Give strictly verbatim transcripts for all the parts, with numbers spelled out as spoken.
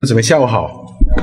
姊妹下午好。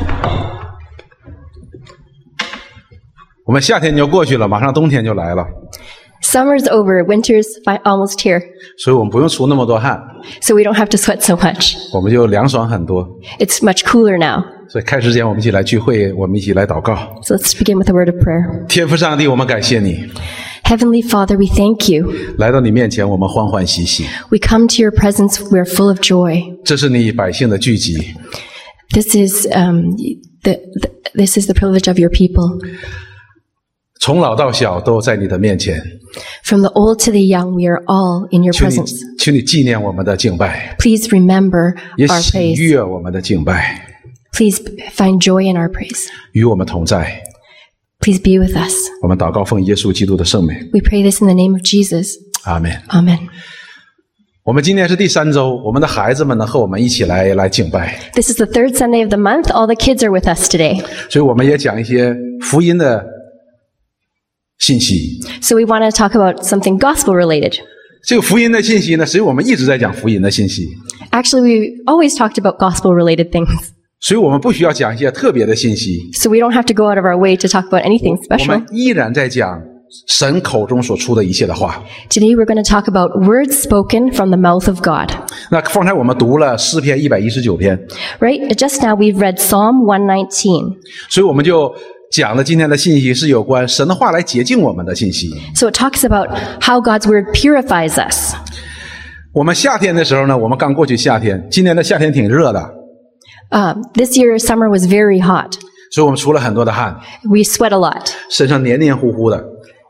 我们夏天就过去了，马上冬天就来了。 Summer's over, winter's almost here. 所以我们不用出那么多汗， So we don't have to sweat so much. 我们就凉爽很多。 It's much cooler now. 所以开始之前我们一起来聚会，我们一起来祷告。 So let's begin with a word of prayer. 天父上帝，我们感谢你， Heavenly Father, we thank you. 来到你面前，我们欢欢喜喜。 We come to your presence, we're full of joy. 这是你百姓的聚集， This is um, the, the this is the privilege of your people. 从老到小都在你的面前。 From the old to the young, we are all in your 求你 presence. 求你纪念我们的敬拜， Please remember 也 our 喜 praise. 悦我们的敬拜， Please find joy in our praise. 与我们同在。 Please be with us. 我们祷告奉耶稣基督的圣名， We pray this in the name of Jesus. 阿们。 Amen. 我们今天是第三周，我们的孩子们呢和我们一起来来敬拜， This is the third Sunday of the month. All the kids are with us today. 所以我们也讲一些福音的信息。 So we want to talk about something gospel related. 这个福音的信息呢，实际我们一直在讲福音的信息， Actually, we always talked about gospel related things. 所以我们不需要讲一些特别的信息， So we don't have to go out of our way to talk about anything 我 special. 们依然在讲神口中所出的一切的话。 Today we're going to talk about words spoken from the mouth of God. 那方才我们读了诗篇一百一十九篇， Right? Just now we've read Psalm one nineteen. 所以我们就讲了今天的信息是有关神的话来洁净我们的信息。 So it talks about how God's word purifies us. 我们夏天的时候呢，我们刚过去夏天，今年的夏天挺热的， Um, this year summer was very hot. 所以我们出了很多的汗， We sweat a lot. 身上黏黏糊糊的，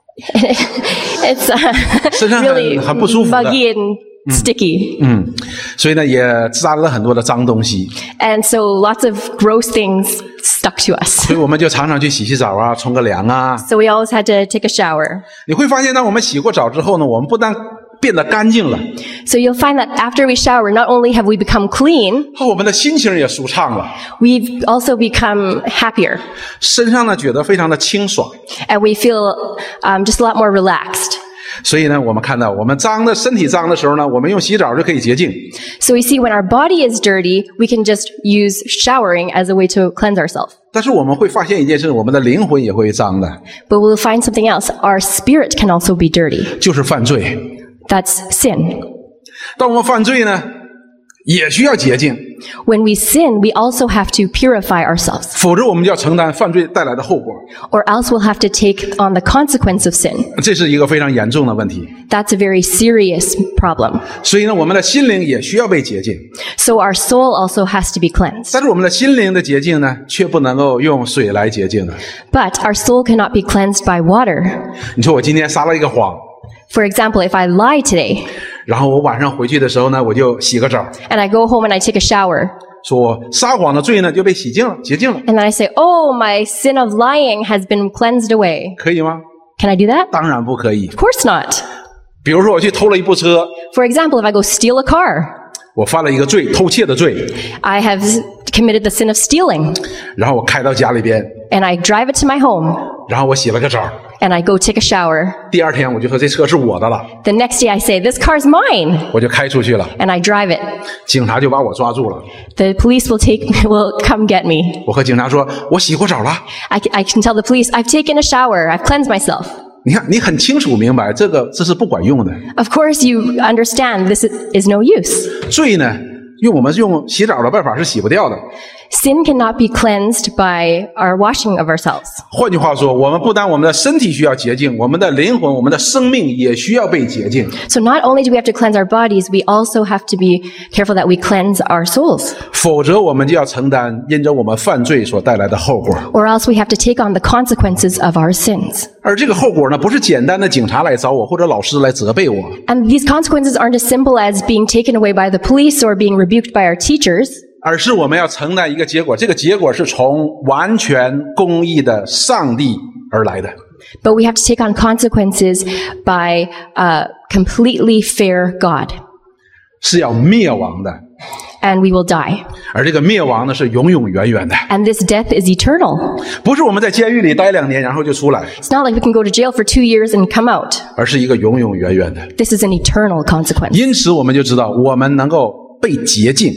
It's uh, 身上 really 很很不舒服的， muggy and sticky. 嗯，所以呢也沾了很多的脏东西， And so lots of gross things stuck to us. 所以我们就常常去洗洗澡啊，冲个凉啊。 So we always had to take a shower. 你会发现，当我们洗过澡之后呢，我们不但变得干净了， So you'll find that after we shower, not only have we become clean, 我们的心情也舒畅了， we've also become happier. 身上呢觉得非常的清爽。 And we feel um, just a lot more relaxed. 所以呢，我们看到我们脏的身体脏的时候呢，我们用洗澡就可以洁净。 So we see when our body is dirty, we can just use showering as a way to cleanse ourselves. 但是我们会发现一件事，我们的灵魂也会脏的， But we'll find something else. Our spirit can also be dirty. 就是犯罪。 That's sin. 当我们犯罪呢，也需要洁净， When we sin, we also have to purify ourselves. 否则我们就要承担犯罪带来的后果。 Or else we'll have to take on the consequence of sin. 这是一个非常严重的问题。 That's a very serious problem. 所以呢，我们的心灵也需要被洁净。 So our soul also has to be cleansed. 但是我们的心灵的洁净呢，却不能够用水来洁净的。 But our soul cannot be cleansed by water. 你说我今天撒了一个谎， For example, if I lie today 然后我晚上回去的时候呢，我就洗个澡， and I go home and I take a shower, 说我撒谎的罪呢就被洗净了、洁净了， and then I say, oh, my sin of lying has been cleansed away. 可以吗？ Can I do that? 当然不可以。 Of course not. 比如说我去偷了一部车， For example, if I go steal a car, 我犯了一个罪，偷窃的罪， I have committed the sin of stealing, 然后我开到家里边， and I drive it to my home, 然后我洗了个澡， and I go take a shower. 第二天我就说这车是我的了， The next day I say, this car's mine, 我就开出去了， and I drive it. 警察就把我抓住了。 The police will take will come get me. 我和警察说，我洗过澡了。 I can, I can tell the police, I've taken a shower, I've cleansed myself. 你看，你很清楚明白，这个这是不管用的。 Of course you understand this is, is no use. 罪呢，用我们用洗澡的办法是洗不掉的。 Sin cannot be cleansed by our washing of ourselves. 换句话说，我们不单我们的身体需要洁净，我们的灵魂、我们的生命也需要被洁净。 So not only do we have to cleanse our bodies, we also have to be careful that we cleanse our souls. 否则，我们就要承担因着我们犯罪所带来的后果。 Or else we have to take on the consequences of our sins. 而这个后果呢，不是简单的警察来找我，或者老师来责备我， And these consequences aren't as simple as being taken away by the police or being rebuked by our teachers. 而是我们要承担一个结果。这个结果是从完全公义的上帝而来的。 But we have to take on consequences by a completely fair God. 是要灭亡的， And we will die. 而这个灭亡呢是永永远远的， And this death is eternal. 不是我们在监狱里待两年然后就出来， It's not like we can go to jail for two years and come out. 而是一个永永远远的。 This is an eternal consequence. 因此我们就知道，我们能够被洁净，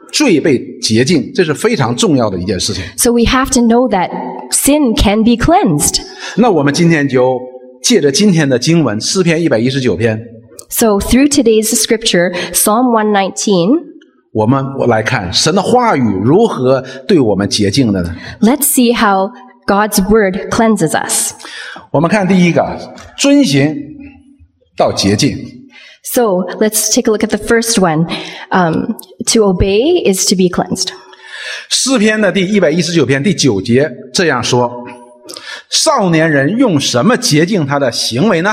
罪被洁净，这是非常重要的一件事情。 So we have to know that sin can be cleansed. 那我们今天就借着今天的经文诗篇一百一十九篇， So through today's scripture, Psalm one nineteen, 我们来看神的话语如何对我们洁净的呢？ let's see how God's word cleanses us. 我们看第一个，遵行到洁净。 So let's take a look at the first one. Um, to obey is to be cleansed. 诗篇的第一百一十九篇第九节这样说：少年人用什么洁净他的行为呢？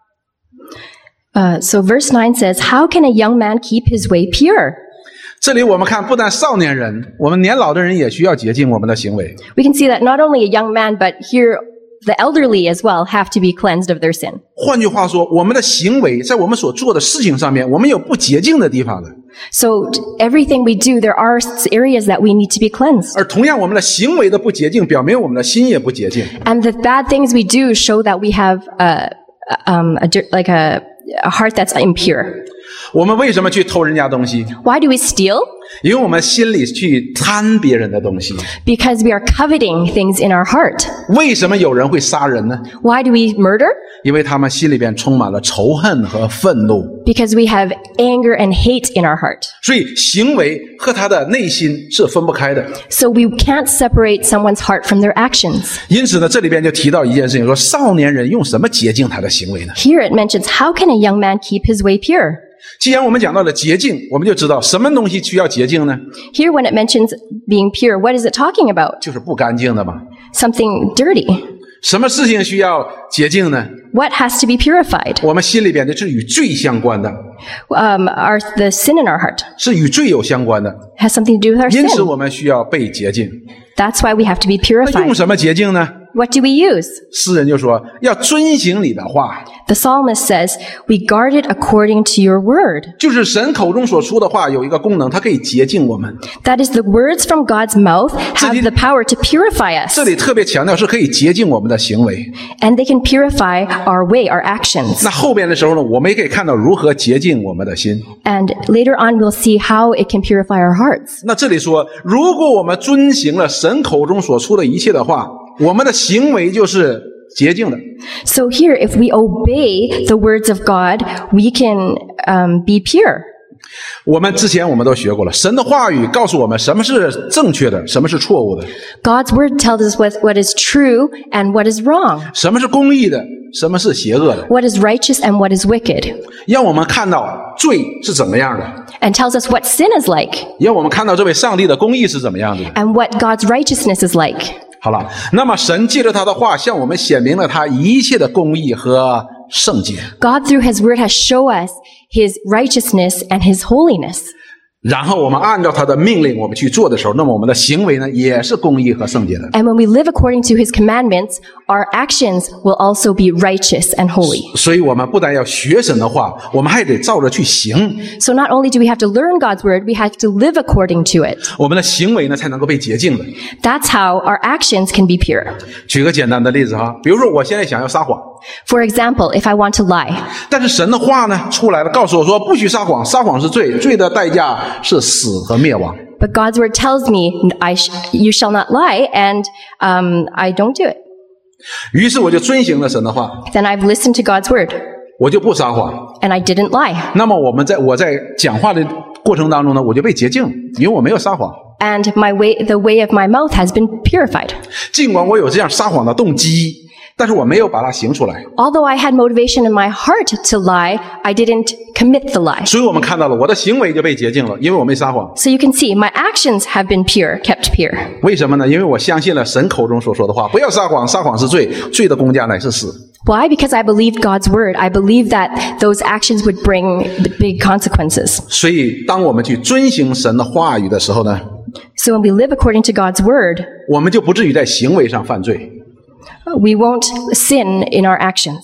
Uh, so verse nine says, how can a young man keep his way pure? 这里我们看，不但少年人，我们年老的人也需要洁净我们的行为。 We can see that not only a young man, but here the elderly as well have to be cleansed of their sin. 换句话说，我们的行为在我们所做的事情上面，我们有不洁净的地方的。 So everything we do, there are areas that we need to be cleansed. 而同样，我们的行为的不洁净，表明我们的心也不洁净。 And the bad things we do show that we have a, um, a, dir- like a, a heart that's impure. 我们为什么去偷人家东西？ Why do we steal? 因为我们心里去贪别人的东西。 Because we are coveting things in our heart. 为什么有人会杀人呢？ Why do we murder? 因为他们心里边充满了仇恨和愤怒。 Because we have anger and hate in our heart. 所以行为和他的内心是分不开的。 So we can't separate someone's heart from their actions. 因此呢，这里边就提到一件事情，说少年人用什么洁净他的行为呢？ Here it mentions, how can a young man keep his way pure? 既然我们讲到了洁净，我们就知道什么东西需要洁净呢？ Here when it mentions being pure, what is it talking about? 就是不干净的嘛。 Something dirty. 什么事情需要洁净呢？ What has to be purified? 我们心里边就是与罪相关的， Um, our, the sin in our heart 是与罪有相关的。 has something to do with our 因此， sin. 我们需要被洁净。 That's why we have to be 那用 purified. 什么洁净呢？ What do we use? 诗人就说要遵行你的话， The psalmist says, we guard it according to your word. 就是神口中所出的话有一个功能，它可以洁净我们。 That is, the words from God's mouth have the power to purify us. 这里特别强调是可以洁净我们的行为。 And they can purify our way, our actions. 那后边的时候呢，我们也可以看到如何洁净我们的心。 And later on, we'll see how it can purify our hearts. 那这里说，如果我们遵行了神口中所出的一切的话，我们的行为就是洁净的。 So here, if we obey the words of God, we can um, be pure. 我们之前我们都学过了，神的话语告诉我们什么是正确的，什么是错误的， God's word tells us what, what is true and what is wrong, 什么是公义的，什么是邪恶的， what is righteous and what is wicked, 让我们看到罪是怎么样的， and tells us what sin is like 让我们看到这位上帝的公义是怎么样的。 and what God's righteousness is like. 好了，那么神借着他的话向我们显明了他一切的公义和圣洁， God, through his word, has shown us his righteousness and his holiness. 然后我们按照他的命令我们去做的时候，那么我们的行为呢也是公义和圣洁的。 And when we live according to his commandments, our actions will also be righteous and holy. 所以我们不但要学神的话，我们还得照着去行， So not only do we have to learn God's word, we have to live according to it. 我们的行为呢才能够被洁净的。 That's how our actions can be pure. 举个简单的例子哈，比如说我现在想要撒谎， For example, if I want to lie, 但是神的话呢出来了，告诉我说不许撒谎，撒谎是罪，罪的代价是死和灭亡。 but God's word tells me, I sh- you shall not lie, and um, I don't do it. 于是我就遵行了神的话， Then I've listened to God's word, 我就不撒谎。 and I didn't lie. 那么我们在我在讲话的过程当中呢，我就被洁净，因为我没有撒谎。 And my way, the way of my mouth has been purified. 尽管我有这样撒谎的动机，但是我没有把它行出来。 Although I had motivation in my heart to lie, I didn't commit the lie. 所以我们看到了我的行为就被洁净了，因为我没撒谎。 So you can see my actions have been pure, kept pure. 为什么呢？因为我相信了神口中所说的话，不要撒谎，撒谎是罪，罪的工价乃是死。 Why? Because I believed God's word. I believed that those actions would bring big consequences. 所以当我们去遵行神的话语的时候呢， So when we live according to God's word, 我们就不至于在行为上犯罪。 we won't sin in our actions.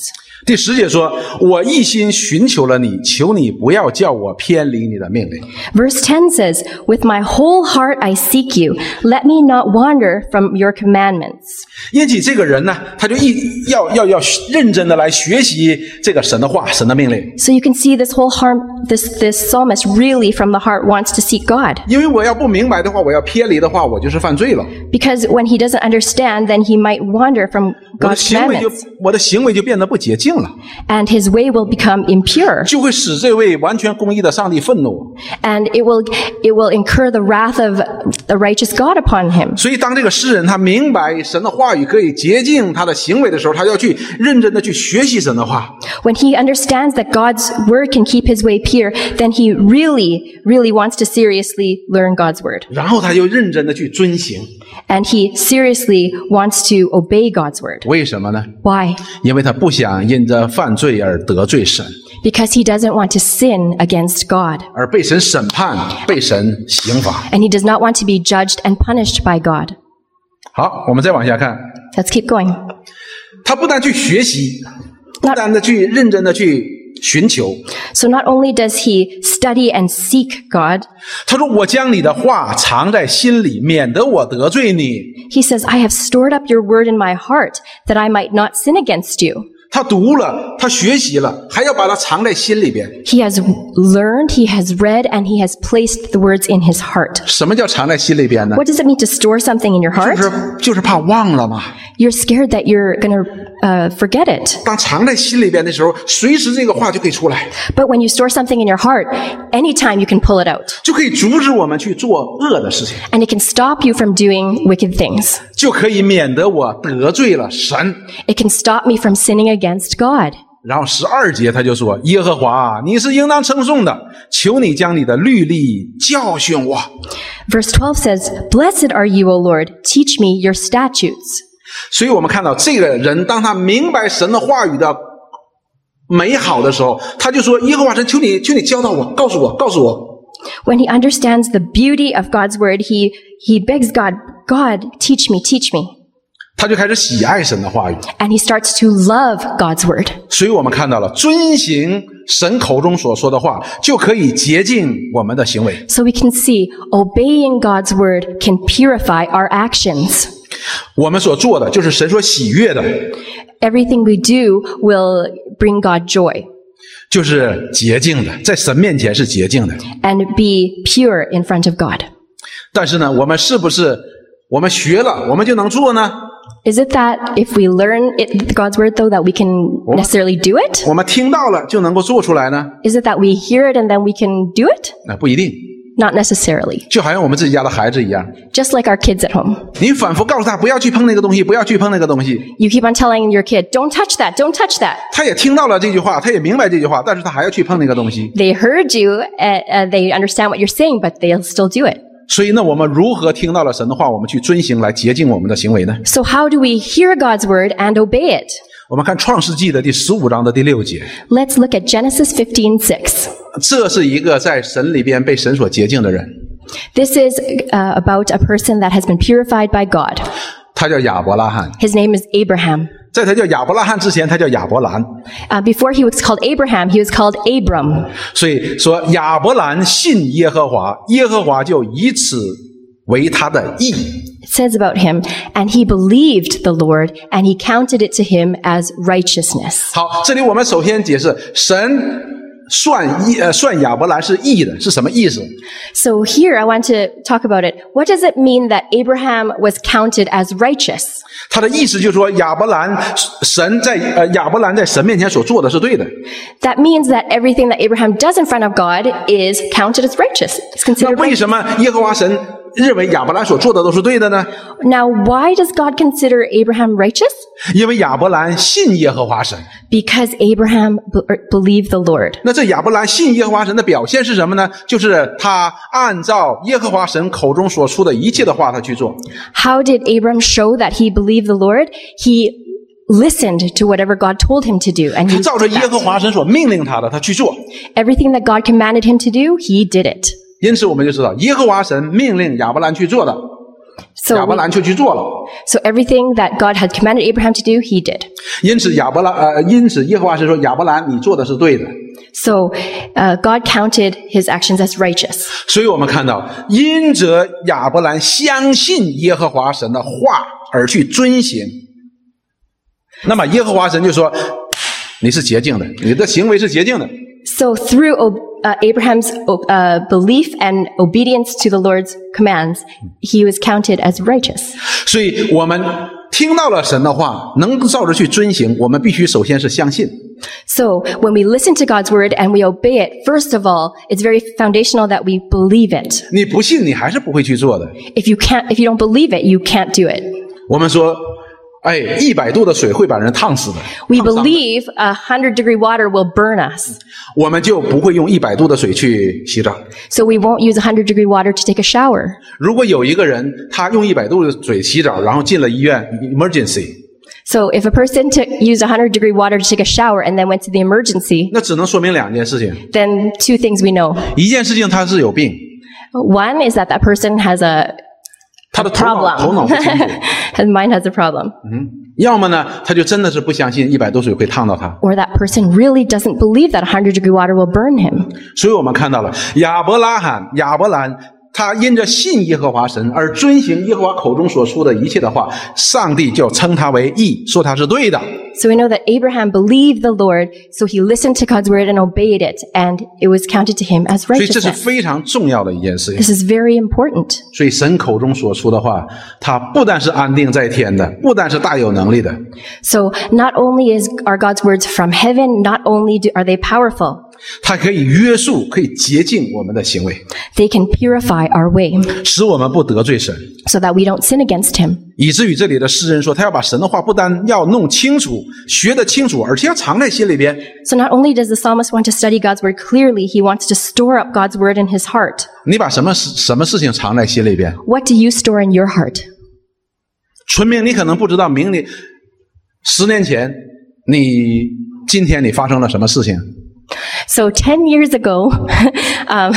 第十节说，我一心寻求了你，求你不要叫我偏离你的命令。 Verse ten says, With my whole heart I seek you. Let me not wander from your commandments. 因此这个人呢，他就一要要要认真的来学习这个神的话，神的命令。 So you can see this whole harm, this, this psalmist really from the heart wants to seek God. 因为我要不明白的话，我要偏离的话，我就是犯罪了。 Because when he doesn't understand, then he might wander from 我的 God's 行为就 commandments. 我的行为就变得不洁净了， And his way will become impure. 就会使这位完全公义的上帝愤怒。 And it will, it will incur the wrath of the righteous God upon him. 所以当这个诗人他明白神的话语可以洁净他的行为的时候，他要去认真的去学习神的话。 When he understands that God's word can keep his way pure, then he really, really wants to seriously learn God's word. 然后他就认真的去遵行。 And he seriously wants to obey God's word. 为什么呢？ Why? 因为他不想因着犯罪而得罪神， Because he doesn't want to sin against God. 而被神审判，被神刑罚。 And he does not want to be judged and punished by God. 好，我们再往下看， Let's keep going. 他不但去学习，不但的去认真的去寻求。 So not only does he study and seek God, 他说：“我将你的话藏在心里，免得我得罪你。” he says, I have stored up your word in my heart that I might not sin against you. 他读了，他学习了，还要把它藏在心里边。 He has learned, he has read, and he has placed the words in his heart. 什么叫藏在心里边呢？ What does it mean to store something in your 就 heart? 是就是怕忘了嘛。 You're scared that you're going to uh, forget it. 当藏在心里边的时候，随时这个话就可以出来， But when you store something in your heart, anytime you can pull it out. 就可以阻止我们去做恶的事情， And it can stop you from doing wicked things. 就可以免得我得罪了神。 It can stop me from sinning against God. 然后十二节他就说：“耶和华，你是应当称颂的，求你将你的律例教训我。” Verse twelve says, Blessed are you, O Lord. Teach me your statutes. 所以我们看到这个人，当他明白神的话语的美好的时候，他就说：“耶和华神，求你，求你教导我，告诉我，告诉我。” When he understands the beauty of God's word, he, he begs God, God, teach me, teach me. 他就开始喜爱神的话语。 And he starts to love God's word. 所以我们看到了，遵行神口中所说的话，就可以洁净我们的行为。 So we can see obeying God's word can purify our actions. 我们所做的就是神所喜悦的， Everything we do will bring God joy 就是洁净的，在神面前是洁净的。 and be pure in front of God. 但是呢，我们是不是我们学了，我们就能做呢？ Is it that if we learn it, God's word, though, that we can necessarily do it? 我们听到了就能够做出来呢？ Is it that we hear it and then we can do it? 那不一定。 Not necessarily. 就好像我们自己家的孩子一样， Just like our kids at home. 你反复告诉他不要去碰那个东西，不要去碰那个东西， You keep on telling your kid, don't touch that, don't touch that. 他也听到了这句话，他也明白这句话，但是他还要去碰那个东西。 They heard you, uh, uh, they understand what you're saying, but they'll still do it. 所以呢，我们如何听到了神的话，我们去遵行来洁净我们的行为呢？ So how do we hear God's word and obey it? 我们看创世纪的第十五章的第六节， Let's look at Genesis fifteen six. 这是一个在神里边被神所洁净的人， This is uh, about a person that has been purified by God. 他叫亚伯拉罕。 His name is Abraham. 在他叫亚伯拉罕之前，他叫亚伯兰。 Uh, before he was called Abraham, he was called Abram. 所以说亚伯兰信耶和华，耶和华就以此为他的义。 It says about him, and he believed the Lord, and he counted it to him as righteousness. 好，这里我们首先解释神算义呃算亚伯兰是义的是什么意思？ So here I want to talk about it. What does it mean that Abraham was counted as righteous? 他的意思就是说亚伯兰神在呃亚伯兰在神面前所做的是对的。 That means that everything that Abraham does in front of God is counted as righteous. It's 那 considered 为 righteous. 什么耶和华神认为亚伯兰所做的都是对的呢？ Now, why does God consider Abraham righteous? 因为亚伯兰信耶和华神。 Because Abraham be- believed the Lord. 那这亚伯兰信耶和华神的表现是什么呢？就是他按照耶和华神口中所出的一切的话，他去做。 How did Abram show that he believed the Lord? He listened to whatever God told him to do, and 他 he 照着 did 耶和 that. 华神所命令他的，他去做。 Everything that God commanded him to do, he did it. 因此，我们就知道耶和华神命令亚伯兰去做的， So 亚伯 we, 兰却去做了。 so everything that God had commanded Abraham to do, he did. 因此亚伯兰呃，因此耶和华神说：“亚伯兰，你做的是对的。” So uh, God counted his actions as righteous. 所以我们看到，因着亚伯兰相信耶和华神的话而去遵行，那么耶和华神就说：“你是洁净的，你的行为是洁净的。” So through uh, Abraham's uh, belief and obedience to the Lord's commands, he was counted as righteous. 所以我们听到了神的话，能照着去遵行，我们必须首先是相信。 So when we listen to God's word and we obey it, first of all, it's very foundational that we believe it. 你不信，你还是不会去做的。 If you can't, if you don't believe it, you can't do it. 我们说，哎，一百度的水会把人烫死的。 We 烫伤的 believe a hundred degree water will burn us. 我们就不会用一百度的水去洗澡。 So we won't use a hundred degree water to take a shower. 如果有一个人他用一百度的水洗澡，然后进了医院 emergency， So if a person took, used a hundred degree water to take a shower and then went to the emergency, 那只能说明两件事情。 then two things we know. 一件事情他是有病， One is that that person has a 他的头脑 problem. 头脑不清楚。 His mind has a problem. 要么呢，他就真的是不相信一百度水会烫到他。 Or that person really doesn't believe that a hundred degree water will burn him. 所以我们看到了亚伯拉罕、亚伯兰，他因着信耶和华神而遵行耶和华口中所出的一切的话，上帝就称他为义，说他是对的。 So we know that Abraham believed the Lord, so he listened to God's word and obeyed it, and it was counted to him as 所以这是 righteousness. 非常重要的一件事情。 This is very important. 所以神口中所出的话，他不但是安定在天的，不但是大有能力的， So not only is are God's words from heaven, not only do, are they powerful, 他可以约束，可以洁净我们的行为， they can purify our way 使我们不得罪神。 so that we don't sin against him. 以至于这里的诗人说，他要把神的话不但要弄清楚、学得清楚，而且要藏在心里边。 So not only does the psalmist want to study God's word clearly, he wants to store up God's word in his heart. 你把什么事什么事情藏在心里边？ What do you store in your heart? 纯明，你可能不知道明年、十年前，你今天你发生了什么事情？ So ten years ago, um,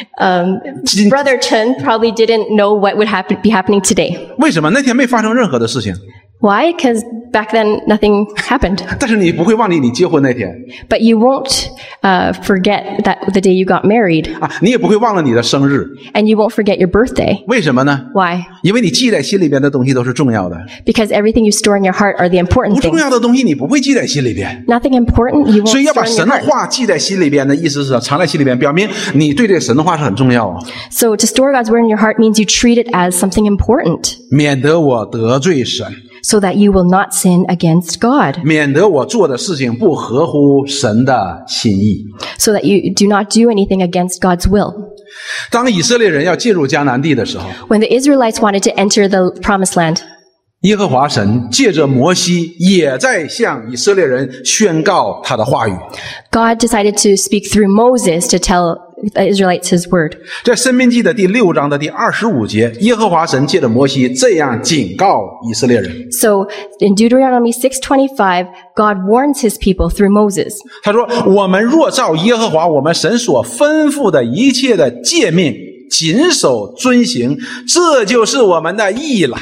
um, Brother Chen probably didn't know what would happen, be happening today. 为什么那天没发生任何的事情？ Why? Because back then nothing happened. 但是你不会忘记你结婚那天 But you won't uh, forget that the day you got married, 啊，你也不会忘了你的生日。 and you won't forget your birthday. 为什么呢？ Why? 因为你记在心里边的东西都是重要的， Because everything you store in your heart are the 不 important 重 things. 要的东西你不会记在心里边。 Nothing important you 所以 won't 要把 store in 神 your 的 heart. 话记在心里边的意思是藏在心里边，表明你对这个神的话是很重要啊， So to store God's word in your heart means you treat it as something important, 免得我得罪神， so that you will not sin against God, 免得我做的事情不合乎神的心意。 so that you do not do anything against God's will. 当以色列人要进入迦南地的时候， When the Israelites wanted to enter the promised land, 耶和华神借着摩西也在向以色列人宣告他的话语。 God decided to speak through Moses to tell the Israelites his word. 在申命记的第六章的第二十五节，耶和华神借着摩西这样警告以色列人， So in Deuteronomy six twenty-five, God warns his people through Moses. 他说：“我们若照耶和华我们神所吩咐的一切的诫命，谨守遵行，这就是我们的义了。”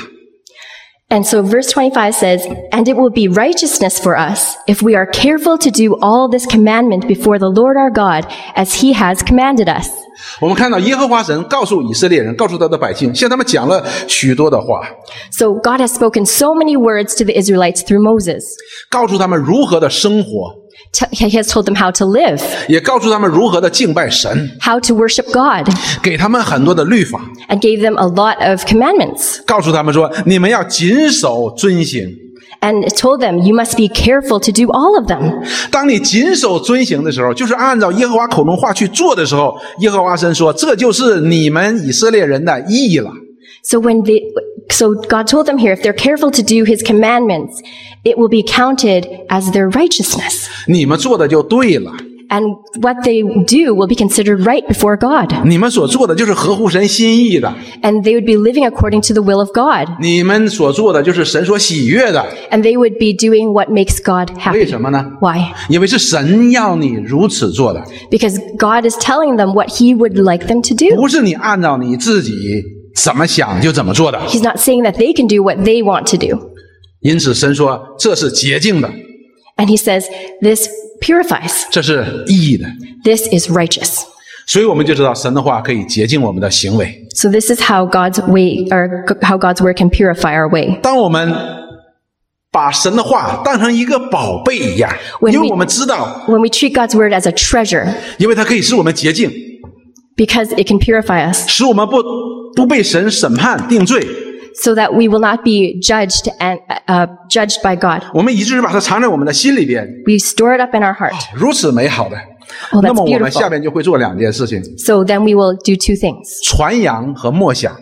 And so verse twenty-five says, "And it will be righteousness for us if we are careful to do all this commandment before the Lord our God as he has commanded us." 我们看到耶和华神告诉以色列人，告诉他的百姓，向他们讲了许多的话， So God has spoken so many words to the Israelites through Moses. 告诉他们如何的生活， T- He has told them how to live, 也告诉他们如何的敬拜神， how to worship God, 给他们很多的律法， and gave them a lot of commandments. 告诉他们说，你们要谨守遵行。 And told them, you must be careful to do all of them. 当你谨守遵行的时候，就是按照耶和华口中话去做的时候，耶和华神说，这就是你们以色列人的义了。 So when they, so God told them here, if they're careful to do his commandments, it will be counted as their righteousness. 你们做的就对了， And what they do will be considered right before God. 你们所做的就是合乎神心意的， And they would be living according to the will of God. 你们所做的就是神所喜悦的。 And they would be doing what makes God 为 happy. 什么呢？ Why? 因为是神要你如此做的， Because God is telling them what he would like them to do. 不是你按照你自己怎么想就怎么做的。 He's not saying that they can do what they want to do. 因此神说这是洁净的， And he says, this purifies. 这是义的。 This is righteous. 所以我们就知道神的话可以洁净我们的行为。 So this is how God's way, or how God's word can purify our way. 当我们把神的话当成一个宝贝一样， When 因为 we- 我们知道， When we treat God's word as a treasure, 因为它可以使我们洁净， because it can purify us, 使我们不不被神审判定罪， so that we will not be judged and uh, judged by God. 我们以至于把它藏在我们的心里边， We store it up in our heart. 如此美好的。 Oh, 那 that's 么我们 beautiful. 下边就会做两件事情： So then we will do two things. 传扬和默想。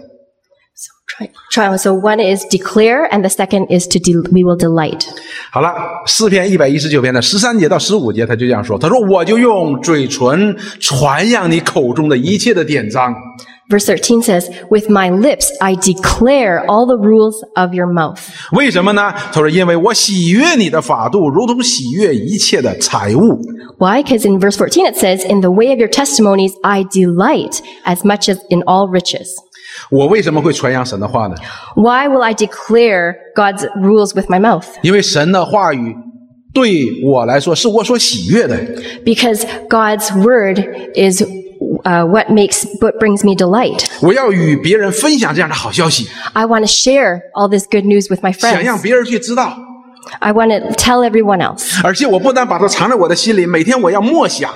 Try, try. So one is declare, and the second is to de- we will delight. 好了，诗篇一百一十九篇的十三节到十五节，他就这样说：他说，我就用嘴唇传扬你口中的一切的典章。 Verse thirteen says, "With my lips I declare all the rules of your mouth." 为什么呢？他说，因为我喜悦你的法度，如同喜悦一切的财物。 Why? Because in verse fourteen it says, "In the way of your testimonies I delight as much as in all riches." 我为什么会传扬神的话呢？ Why will I declare God's rules with my mouth? 因为神的话语对我来说是我所喜悦的。 Because God's word is uh, what makes, what brings me delight. 我要与别人分享这样的好消息， I want to share all this good news with my 想让 friends. 别人去知道。 I want to tell everyone else. 而且我不但把它藏在我的心里，每天我要默想。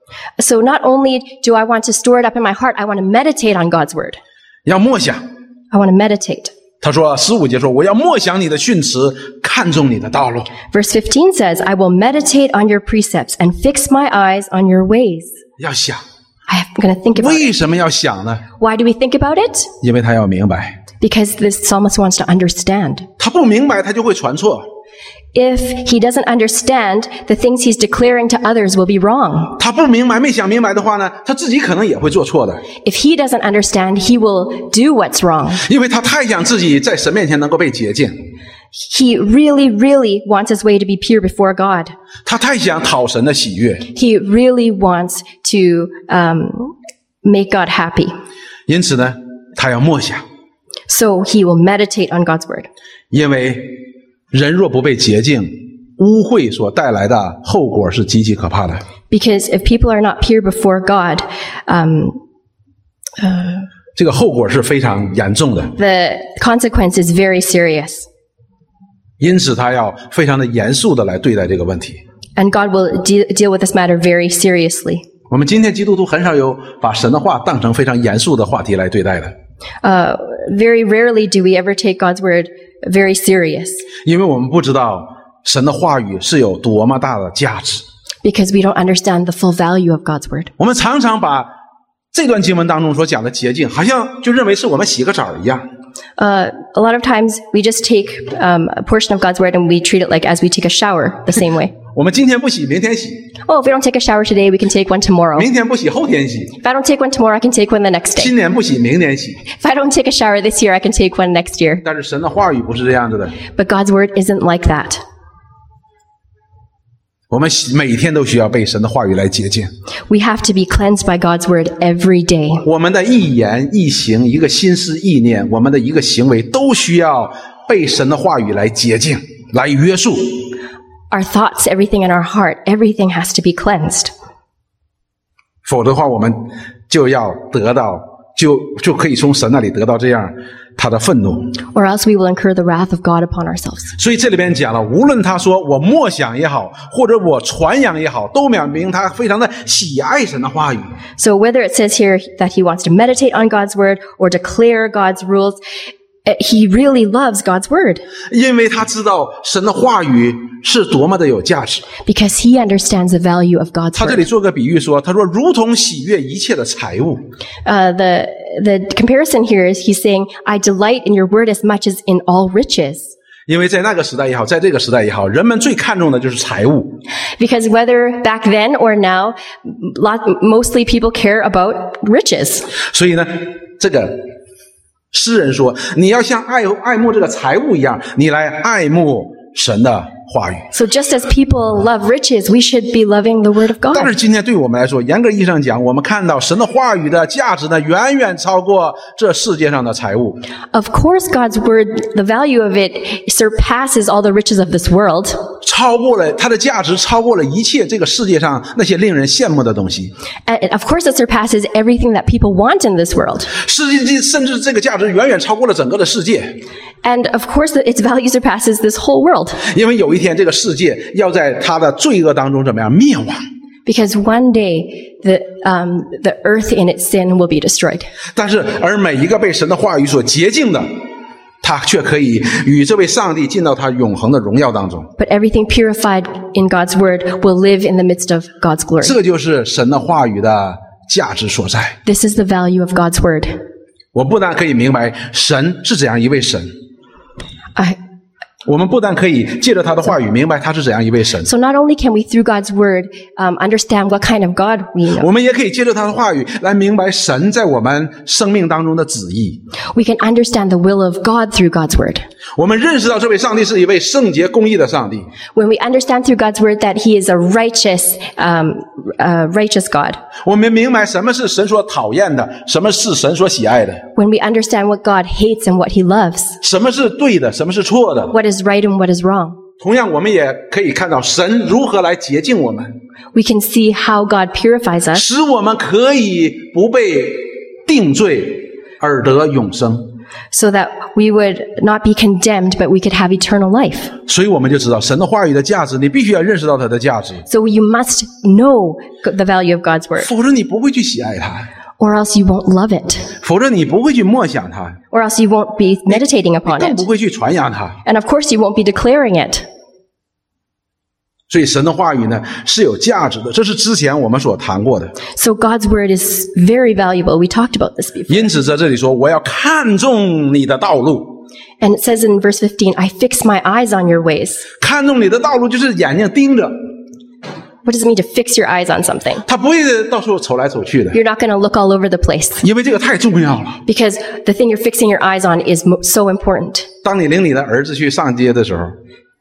So not only do I want to store it up in my heart, I want to meditate on God's word. 要默想。 I want to meditate. 他说十五节说，我要默想你的训词，看重你的道路。 Verse fifteen says, I will meditate on your precepts and fix my eyes on your ways. 要想， I'm going to think about it. 为什么要想呢？ Why do we think about it? 因为他要明白， Because this psalmist wants to understand. 他不明白，他就会传错。 If he doesn't understand, the things he's declaring to others will be wrong. 他不明白，没想明白的话呢，他自己可能也会做错的， If he doesn't understand, he will do what's wrong. 因为他太想自己在神面前能够被洁净， He really, really wants his way to be pure before God. 他太想讨神的喜悦， He really wants to um, make God happy. 因此呢，他要默想， So he will meditate on God's word. 因为人若不被洁净，污秽所带来的后果是极其可怕的。 Because if people are not pure before God, um, 这个后果是非常严重的， the consequence is very serious. 因此他要非常的严肃的来对待这个问题。 And God will de- deal with this matter very seriously. 我们今天基督徒很少有把神的话当成非常严肃的话题来对待的， Uh, very rarely do we ever take God's word very serious 因为我们不知道神的话语是有多么大的价值。 because we don't understand the full value of God's word. 我们常常把这段经文当中所讲的洁净，好像就认为是我们洗个澡一样。 Uh, a lot of times we just take um, a portion of God's word and we treat it like as we take a shower the same way. 我们今天不洗，明天洗； Oh, if we don't take a shower today, we can take one tomorrow. 明天不洗，后天洗； If I don't take one tomorrow, I can take one the next day. 今年不洗，明年洗。 If I don't take a shower this year, I can take one next year. 但是神的话语不是这样子的， But God's word isn't like that. 我们每天都需要被神的话语来洁净。 We have to be cleansed by God's word every day. 我们的一言一行，一个心思意念，我们的一个行为，都需要被神的话语来洁净，来约束。 Our thoughts, everything in our heart, everything has to be cleansed. 否则的话，我们就要得到，就就可以从神那里得到这样他的愤怒。 Or else we will incur the wrath of God upon ourselves. 所以这里边讲了，无论他说我默想也好，或者我传扬也好，都表明他非常的喜爱神的话语。 So whether it says here that he wants to meditate on God's word or declare God's rules, eh, he really loves God's word 因为他知道神的话语是多么的有价值。 because he understands the value of God's 他这里 word. 做个比喻说，他说如同喜悦一切的财物。 Uh, the, the comparison here is he's saying, I delight in your word as much as in all riches. 因为在那个时代也好，在这个时代也好，人们最看重的就是财物。 Because whether back then or now, lot, mostly people care about riches. 所以呢，这个诗人说，你要像爱爱慕这个财物一样，你来爱慕神的话语。 So just as people love riches, we should be loving the Word of 但 God. 是今天对我们来说，严格意义上讲，我们看到神的话语的价值呢，远远超过这世界上的财物。 Of course, God's Word, the value of it surpasses all the riches of this world. 超过了它的价值，超过了一切这个世界上那些令人羡慕的东西。 And of course, it surpasses everything that people want in this world. 世界甚至这个价值远远超过了整个的世界， And of course, its value surpasses this whole world. 因为有一天这个世界要在它的罪恶当中怎么样灭亡。 Because one day, the, um, the earth in its sin will be destroyed. 但是而每一个被神的话语所洁净的，他却可以与这位上帝进到他永恒的荣耀当中。 But everything purified in God's Word will live in the midst of God's glory. 这就是神的话语的价值所在。 This is the value of God's Word. 我不但可以明白神是怎样一位神， I, 我们不但可以借着他的话语明白他是怎样一位神， so not only can we, through God's Word, um, understand what kind of God we know, 我们也可以借着他的话语来明白神在我们生命当中的旨意。 we can understand the will of God through God's Word. 我们认识到这位上帝是一位圣洁公义的上帝， When we understand through God's Word that He is a righteous, um, uh, righteous God. 我们明白什么是神所讨厌的，什么是神所喜爱的， When we understand what God hates and what He loves, 什么是对的，什么是错的。 what is right and what is wrong. 同样，我们也可以看到神如何来洁净我们， We can see how God purifies us 使我们可以不被定罪而得永生。 so that we would not be condemned, but we could have eternal life. 所以我们就知道神的话语的价值，你必须要认识到它的价值， So you must know the value of God's Word, 否则你不会去喜爱它， or else you won't love it, 否则你不会去默想它， or else you won't be meditating upon 更 it. 不会去传扬它。 And of course, you won't be declaring it. 所以神的话语呢是有价值的，这是之前我们所谈过的。 So God's Word is very valuable. We talked about this before. 因此在这里说，我要看重你的道路。 And it says in verse fifteen, I fix my eyes on your ways. 看重你的道路就是眼睛盯着， What does it mean to fix your eyes on something? 他不会到处走来走去的， You're not going to look all over the place 因为这个太重要了。 because the thing you're fixing your eyes on is mo- so important. 当你领你的儿子去上街的时候，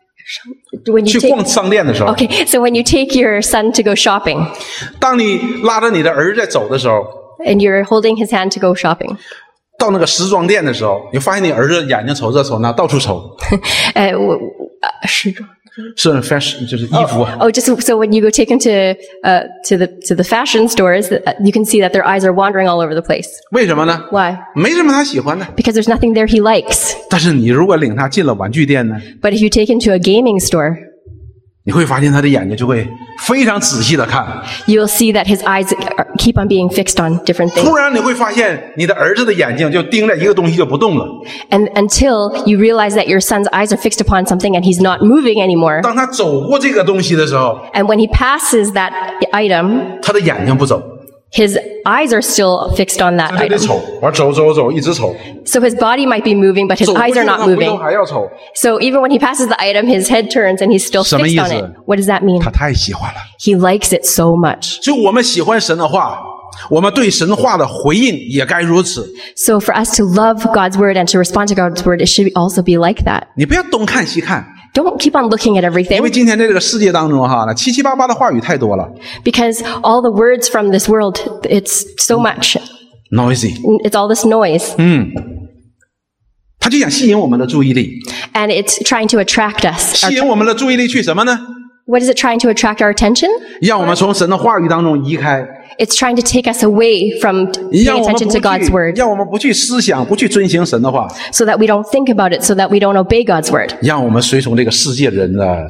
When you 去 take, 逛商店的时候， okay, so when you take your son to go shopping 当你拉着你的儿子在走的时候， and you're holding his hand to go shopping, 到那个时装店的时候，你发现你儿子眼睛瞅这瞅那，到处瞅， uh, w- w- uh, 时装。 是 fashion 就是衣服。 Oh, just so when you go take him to uh, to the to the fashion stores, uh, you can see that their eyes are wandering all over the place. 为什么呢？ Why? 没什么他喜欢的。 Because there's nothing there he likes. 但是你如果领他进了玩具店呢， But if you take him to a gaming store, 你会发现他的眼睛就会非常仔细的看。 you'll see that his eyes are, keep on being fixed on different things. 突然你会发现你的儿子的眼睛就盯着一个东西就不动了。 And until you realize that your son's eyes are fixed upon something and he's not moving anymore. 当他走过这个东西的时候， And when he passes that item, 他的眼睛不走， his eyes are still fixed on that 他就得 item. 瞅，完走走走，一直瞅， So his body might be moving, but his 走过 eyes 去 are 了 not 他回头 moving. 还要瞅， So even when he passes the item, his head turns and he's still 什么 fixed 意 on 思？ it. What does that mean? 他太喜欢了。 He likes it so much. 所以我们喜欢神的话，我们对神话的回应也该如此。 So for us to love God's word and to respond to God's word, it should also be like that. 你不要东看西看， Don't keep on looking at 因为 everything 今天在这个世界当中哈，那七七八八的话语太多了 because all the words from this world, it's so much. ，noisy， It's all this noise 他就想吸引我们的注意力， and it's trying to attract us. 吸引我们的注意力去什么呢？ What is it trying to attract our attention? 让我们从神的话语当中移开， It's trying to take us away from paying 让我们 attention 不 to God's 去， word 让我们不去思想，不去遵行神的话， so that we don't think about it, so that we don't obey God's word. 让我们随从这个世界人的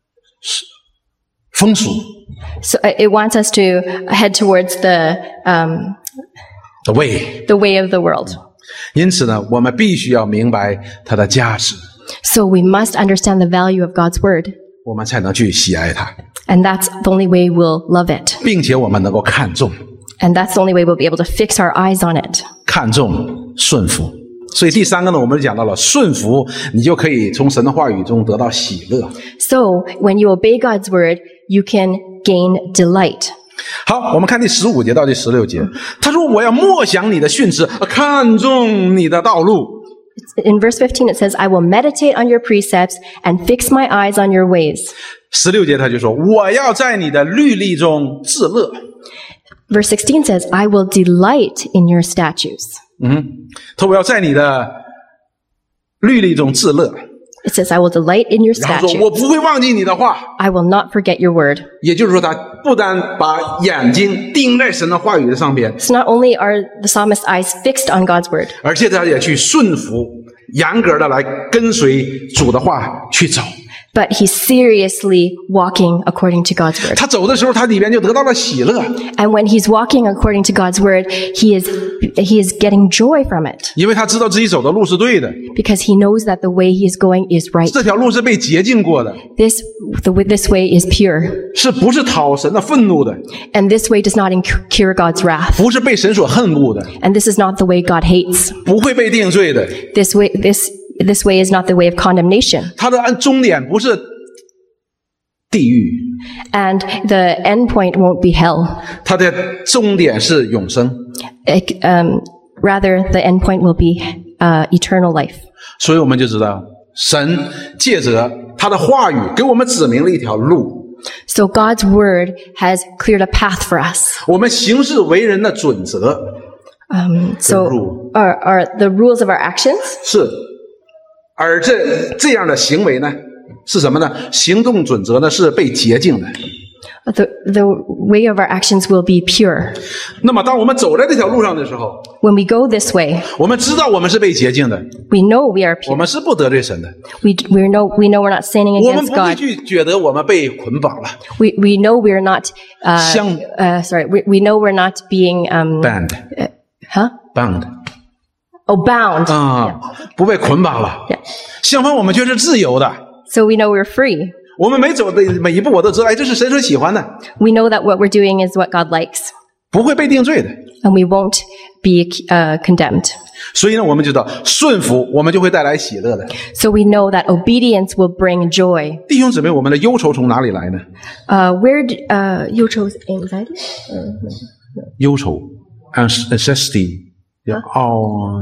风俗 So uh, it wants us to head towards the um, 的way。 the way of the world. 因此呢，我们必须要明白它的价值， So we must understand the value of God's word, 我们才能去喜爱它， and that's the only way we'll love it. 并且我们能够看重、 And that's the only way we'll be able to fix our eyes on it. 看重顺服。所以第三个呢，我们就讲到了顺服，你就可以从神的话语中得到喜乐。 So when you obey God's word, you can gain delight. 好，我们看第十五节到第十六节，他说：“我要默想你的训词，看重你的道路。” In verse fifteen, it says, I will meditate on your precepts and fix my eyes on your ways. 十六节他就说，我要在你的律例中自乐。 Verse sixteen says, I will delight in your statutes. 嗯，他说我要在你的律例中自乐。 It says, I will delight in your 然后说我 statutes. 不会忘记你的话。 I will not forget your word. 也就是说，他不但把眼睛盯在神的话语的上边， So not only are the psalmist's eyes fixed on God's word, 而且他也去顺服，严格的来跟随主的话去走。 but he's seriously walking according to God's word. 他走的时候，他里边就得到了喜乐， And when he's walking according to God's word, he is he is getting joy from it 因为他知道自己走的路是对的， because he knows that the way he is going is right. 这条路是被洁净过的， This the way- this way is pure, 是不是讨神的愤怒的， and this way does not incur God's wrath. 不是被神所恨恶的， And this is not the way God hates. 不会被定罪的。 This way this this way is not the way of condemnation. 他的终点不是地狱， And the end point won't be hell. 他的终点是永生。 It, um, rather, the end point will be uh, eternal life. 所以我们就知道，神借着他的话语给我们指明了一条路， So God's word has cleared a path for us. 我们行事为人的准则 Um, so rule. are, are the rules of our actions. 是，而这这样的行为呢，是什么呢？行动准则呢是被洁净的。 The, the way of our actions will be pure. 那么，当我们走在这条路上的时候， When we go this way, 我们知道我们是被洁净的， we know we are 我 pure. 们是不得罪神的， We, we, know, we know we're not sinning 我们 against 不会 God. 去觉得我们被捆绑了 We, we know we're not, uh, 相 uh, sorry, we, we know we're not being, um, ，bound huh? bound Oh, bound. 啊，不被捆绑了。 Yeah. 相反，我们却是自由的。 So we know we're free. 我们每走的每一步，我都知道，哎，这是神所喜欢的， We know that what we're doing is what God likes, 不会被定罪的。 and we won't be uh, condemned. 所以呢，我们知道顺服，我们就会带来喜乐的。 So we know that obedience will bring joy. 弟兄姊妹，我们的忧愁从哪里来呢？ Uh, where d- uh, you chose anxiety? 忧愁 ，anxiety，哦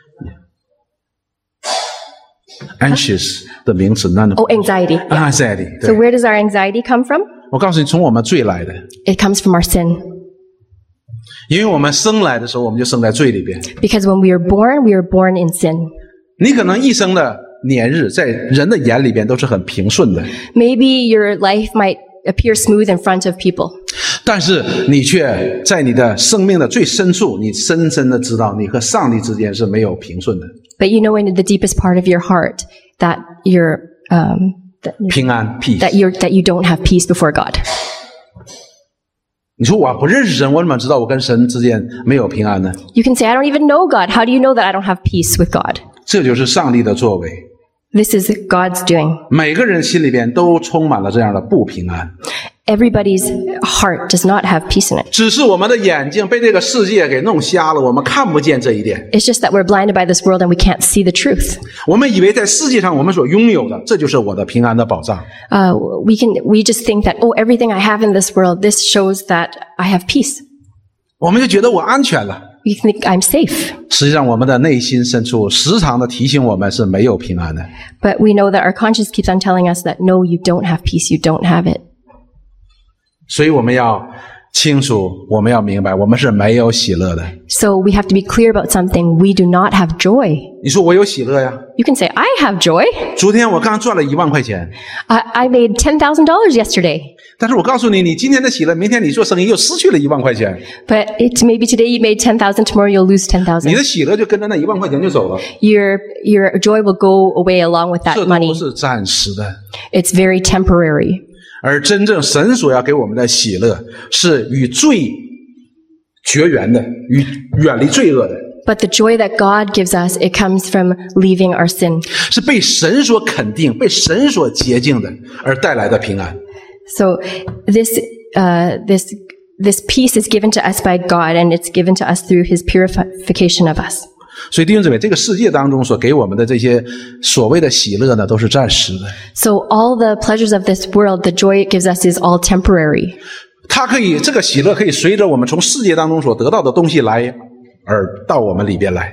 ，anxious 的名词，那 Oh, anxiety. anxiety。 So 对， where does our anxiety come from? 我告诉你，从我们罪来的， It comes from our sin. 因为我们生来的时候，我们就生在罪里边。 Because when we are born, we are born in sin. 你可能一生的年日，在人的眼里边都是很平顺的， Maybe your life might appear smooth in front of people, 但是你却在你的生命的最深处，你深深的知道，你和上帝之间是没有平顺的。 but you know in the deepest part of your heart that you're um, that, 平安 peace。 that you're that you don't have peace before God. 你说我不认识神，我怎么知道我跟神之间没有平安呢？ You can say, I don't even know God. How do you know that I don't have peace with God? 这就是上帝的作为。 This is God's doing. 每个人心里边都充满了这样的不平安， Everybody's heart does not have peace in it. 只是我们的眼睛被这个世界给弄瞎了，我们看不见这一点。 It's just that we're blinded by this world and we can't see the truth. 我们以为在世界上我们所拥有的，这就是我的平安的保障。 Uh, we can we just think that, oh, everything I have in this world, this shows that I have peace. 我们就觉得我安全了。 We think I'm safe. 实际上，我们的内心深处时常的提醒我们是没有平安的。 But we know that our conscience keeps on telling us that, no, you don't have peace, you don't have it. 所以我们要清楚，我们要明白，我们是没有喜乐的。 So we have to be clear about something. We do not have joy. 你说我有喜乐呀？ You can say, I have joy. 昨天我刚赚了一万块钱， I, I made ten thousand dollars yesterday. 但是我告诉你，你今天的喜乐，明天你做生意又失去了一万块钱， But it's maybe today you made ten thousand, tomorrow you'll lose ten 你 thousand. 的喜乐就跟着那一万块钱就走了。 Your, your joy will go away along with 这 that 都 money. 是暂时的， It's very temporary. 而真正神所要给我们的喜乐，是与罪绝缘的，与远离罪恶的， But the joy that God gives us, it comes from leaving our sin. 是被神所肯定、被神所洁净的，而带来的平安。 So this, uh, this, this peace is given to us by God, and it's given to us through His purification of us. 所以弟兄姊妹，这个世界当中所给我们的这些所谓的喜乐呢，都是暂时的。 So all the pleasures of this world, the joy it gives us is all temporary. 它可以，这个喜乐可以随着我们从世界当中所得到的东西来，而到我们里边来。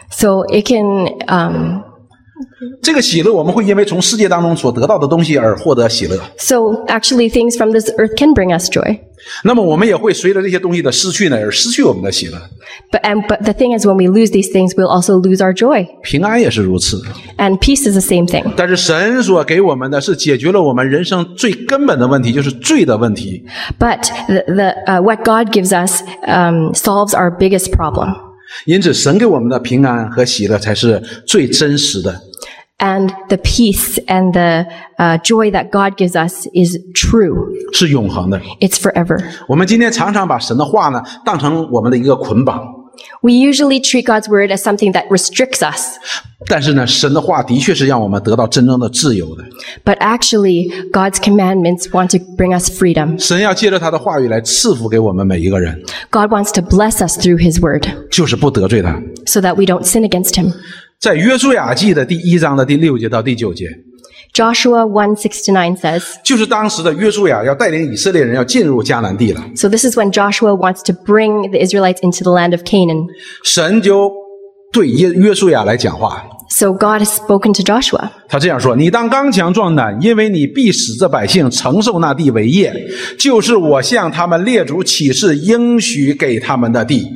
So it can, um, 这个喜乐我们会因为从世界当中所得到的东西而获得喜乐， so actually things from this earth can bring us joy. 那么我们也会随着这些东西的失去呢而失去我们的喜乐。 But, and, but the thing is, when we lose these things, we'll also lose our joy. 平安也是如此， And peace is the same thing. 但是神所给我们的是解决了我们人生最根本的问题，就是罪的问题。 But the, the, uh, what God gives us um, solves our biggest problem. 因此神给我们的平安和喜乐才是最真实的。 And the peace and the uh, joy that God gives us is true. 是永恒的。 It's forever. 我们今天常常把神的话呢当成我们的一个捆绑， We usually treat God's word as something that restricts us. 但是呢，神的话的确是让我们得到真正的自由的。 But actually, God's commandments want to bring us freedom. 神要借着他的话语来赐福给我们每一个人， God wants to bless us through his word 就是不得罪他。 so that we don't sin against him. 在约书亚记的第一章的第六节到第九节， Joshua one, six to nine says, 就是当时的约书亚要带领以色列人要进入迦南地了， so this is when Joshua wants to bring the Israelites into the land of Canaan. 神就对约约书亚来讲话。 So God has spoken to Joshua. 他这样说：你当刚强壮胆，因为你必使这百姓承受那地为业，就是我向他们列祖起誓应许给他们的地。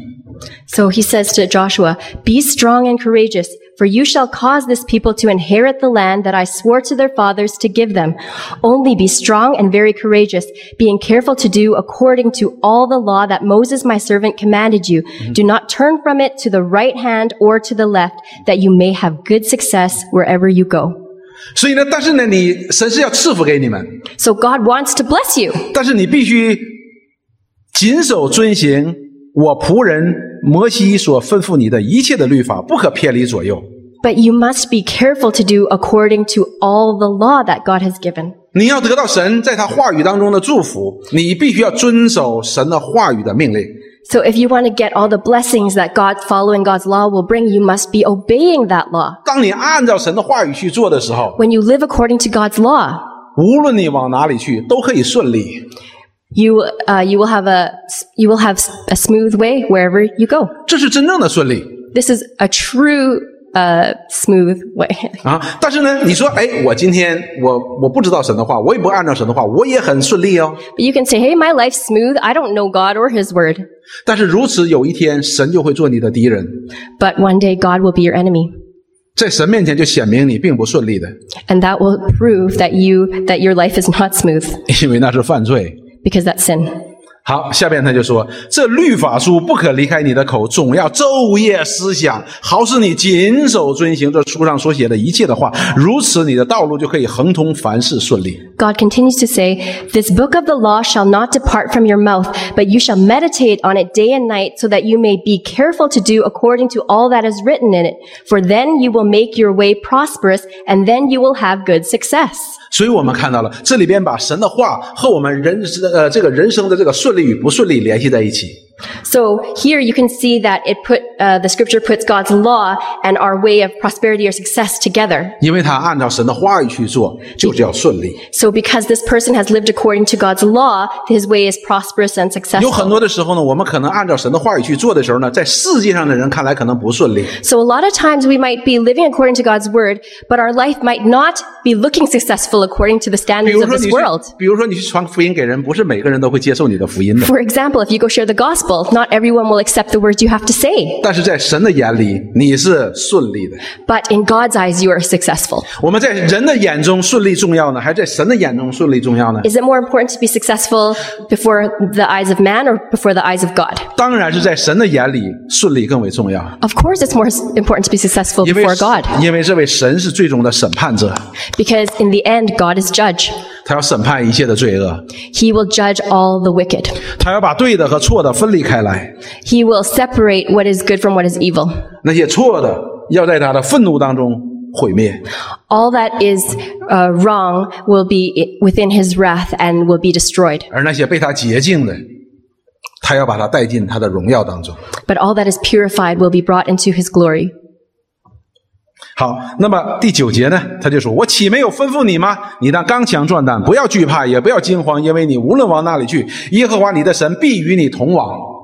So he says to Joshua, be strong and courageous, for you shall cause this people to inherit the land that I swore to their fathers to give them. Only be strong and very courageous, being careful to do according to all the law that Moses my servant commanded you. Do not turn from it to the right hand or to the left, that you may have good success wherever you go. 所以呢，但是呢，你神是要赐福给你们， So God wants to bless you, 但是你必须谨守遵行我仆人摩西所吩咐你的一切的律法，不可偏离左右。 but you must be careful to do according to all the law that God has given. 你要得到神在他话语当中的祝福，你必须要遵守神的话语的命令。 So if you want to get all the blessings that God following God's law will bring, you must be obeying that law. 当你按照神的话语去做的时候， When you live according to God's law, 无论你往哪里去，都可以顺利。 you uh, you will have a you will have a smooth way wherever you go. 这是真正的顺利 This is a true uh, smooth way. 啊！但是呢，你说，哎，我今天我我不知道神的话，我也不按照神的话，我也很顺利哦。 But you can say, "Hey, my life's smooth. I don't know God or His word." 但是如此有一天，神就会做你的敌人， But one day God will be your enemy, 在神面前就显明你并不顺利的， and that will prove that you that your life is not smooth 因为那是犯罪。 because that's sin. 好，下边他就说，这律法书不可离开你的口，总要昼夜思想，好使你谨守遵行这书上所写的一切的话，如此你的道路就可以亨通，凡事顺利。 God continues to say, "This book of the law shall not depart from your mouth, but you shall meditate on it day and night, so that you may be careful to do according to all that is written in it. For then you will make your way prosperous, and then you will have good success." 所以我们看到了这里边把神的话和我们人呃这个人生的这个顺利与不顺利联系在一起。 So here you can see that it put uh, the scripture puts God's law and our way of prosperity or success together. 因为他按照神的话语去做，就叫顺利。 So because this person has lived according to God's law, his way is prosperous and 有很 successful. 多的时候呢，我们可能按照神的话语去做的时候呢，在世界上的人看来可能不顺利。 So a lot of times we might be living according to God's word, but our life might not be looking successful according to the 比 standards 如 of 说 this 你去 world. 比如说你去传福音给人，不是每个人都会接受你的福音的。 For example, if you go share the gospel, not everyone will accept the words you have to say. 但是在神的眼里，你是顺利的。 But in God's eyes, you are successful. 我们在人的眼中顺利重要呢，还是在神的眼中顺利重要呢？ Is it more important to be successful before the eyes of man or before the eyes of God? 当然是在神的眼里，顺利更为重要。 Of course, it's more important to be successful 因为 before God. 因为这位神是最终的审判者， Because in the end, God is judge. 他要审判一切的罪恶， He will judge all the wicked. 他要把对的和错的分离开来。 He will separate what is good from what is evil. 那些错的要在他的愤怒当中毁灭， All that is uh, wrong will be i- within his wrath and will be destroyed. 而那些被他洁净的，他要把他带进他的荣耀当中。 But all that is purified will be brought into his glory. 好，那么第九节呢，他就说：“我岂没有吩咐你吗？你当刚强壮胆，不要惧怕，也不要惊慌，因为你无论往哪里去，耶和华你的神必与你同往。”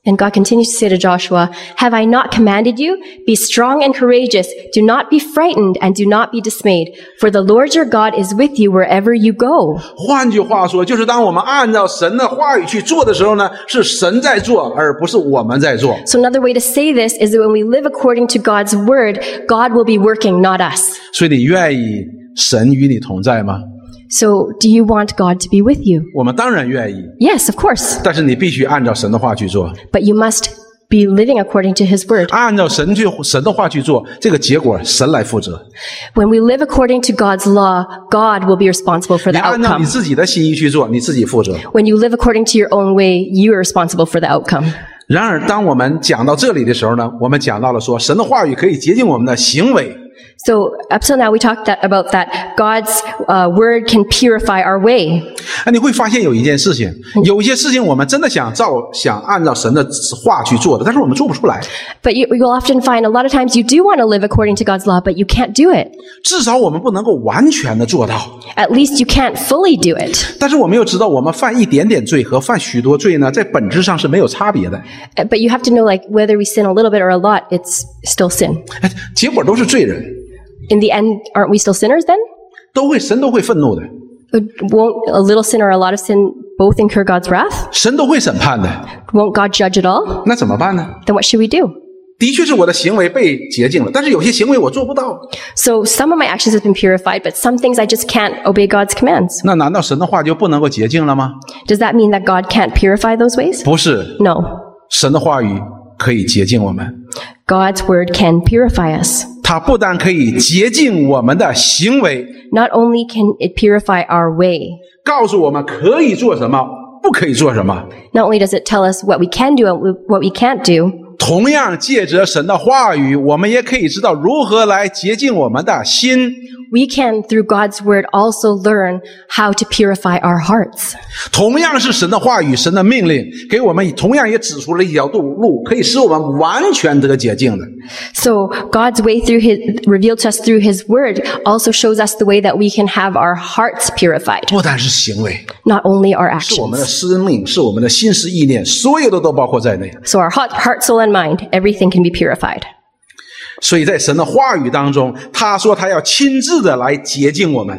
And God continues to say to Joshua, "Have I not commanded you? Be strong and courageous. Do not be frightened and do not be dismayed. For the Lord your God is with you wherever you go." 换句话说，就是当我们按照神的话语去做的时候呢，是神在做，而不是我们在做。 So another way to say this is that when we live according to God's word, God will be working, not us. 所以你愿意神与你同在吗？ So do you want God to be with you? 我们当然愿意， Yes, of course. 但是你必须按照神的话去做。 But you must be living according to his word. 按照神去神的话去做，这个结果神来负责。 When we live according to God's law, God will be responsible for 你 the 按照你 outcome. 自己的心意去做，你自己负责。 When you live according to your own way, you are responsible for the outcome. 然而，当我们讲到这里的时候呢，我们讲到了说，神的话语可以洁净我们的行为。 So up till now, we talked that, about that God's uh, word can purify our way. 那你会发现有一件事情，有一些事情我们真的想照想按照神的话去做的，但是我们做不出来。 But you, you'll often find a lot of times you do want to live according to God's law, but you can't do it. 至少我们不能够完全的做到。 At least you can't fully do it. 但是我们又知道，我们犯一点点罪和犯许多罪呢，在本质上是没有差别的。 Uh, But you have to know, like, whether we sin a little bit or a lot, it's still sin. 哎，结果都是罪人， In the end, aren't we still sinners then? 都会神都会愤怒的， Uh, Won't a little sin or a lot of sin both incur God's wrath? 神都会审判的。 Won't God judge it all? 那怎么办呢？ Then what should we do? 的确是我的行为被洁净了，但是有些行为我做不到。 So some of my actions have been purified, but some things I just can't obey God's commands. 那难道神的话就不能够洁净了吗？ Does that mean that God can't purify those ways? 不是， No. 神的话语可以洁净我们。 God's word can purify us. 它不但可以洁净我们的行为， Not only can it purify our way, 告诉我们可以做什么，不可以做什么。 not only does it tell us what we can do and what we can't do, 同样，借着神的话语，我们也可以知道如何来洁净我们的心。 we can, through God's word, also learn how to purify our hearts. 同样是神的话语，神的命令，给我们同样也指出了一条路，可以使我们完全得洁净的。 So God's way through his, revealed to us through his word also shows us the way that we can have our hearts purified, 不单是行为， not only our 是我们的 actions. 生命，是我们的心思意念，所有的都包括在内。 So our heart, heart, soul, and mind, everything can be purified. 所以在神的话语当中，他说他要亲自的来洁净我们，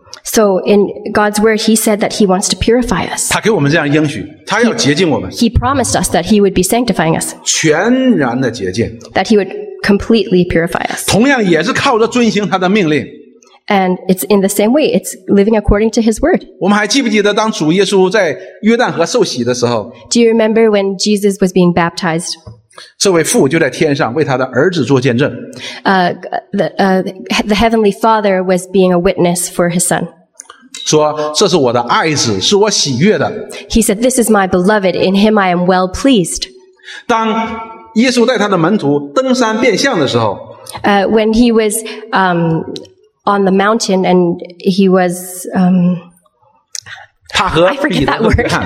So in God's word, he said that he wants to purify us. 他给我们这样应许，他要洁净我们， He promised us that he would be sanctifying us, 全然的洁净。 that he would completely purify us. 同样也是靠着遵行他的命令。 And it's in the same way, it's living according to his word. 我们还记不记得，当主耶稣在约旦河受洗的时候， Do you remember when Jesus was being baptized? 这位父就在天上为他的儿子做见证， Uh, the, uh, the heavenly Father was being a witness for his son. 说这是我的爱子，是我喜悦的。 He said, "This is my beloved, in him I am well pleased." 当耶稣带他的门徒登山变相的时候， Uh, when he was um, on the mountain and he was, um, 他和 I 彼 forget 得 that 和约 word. 翰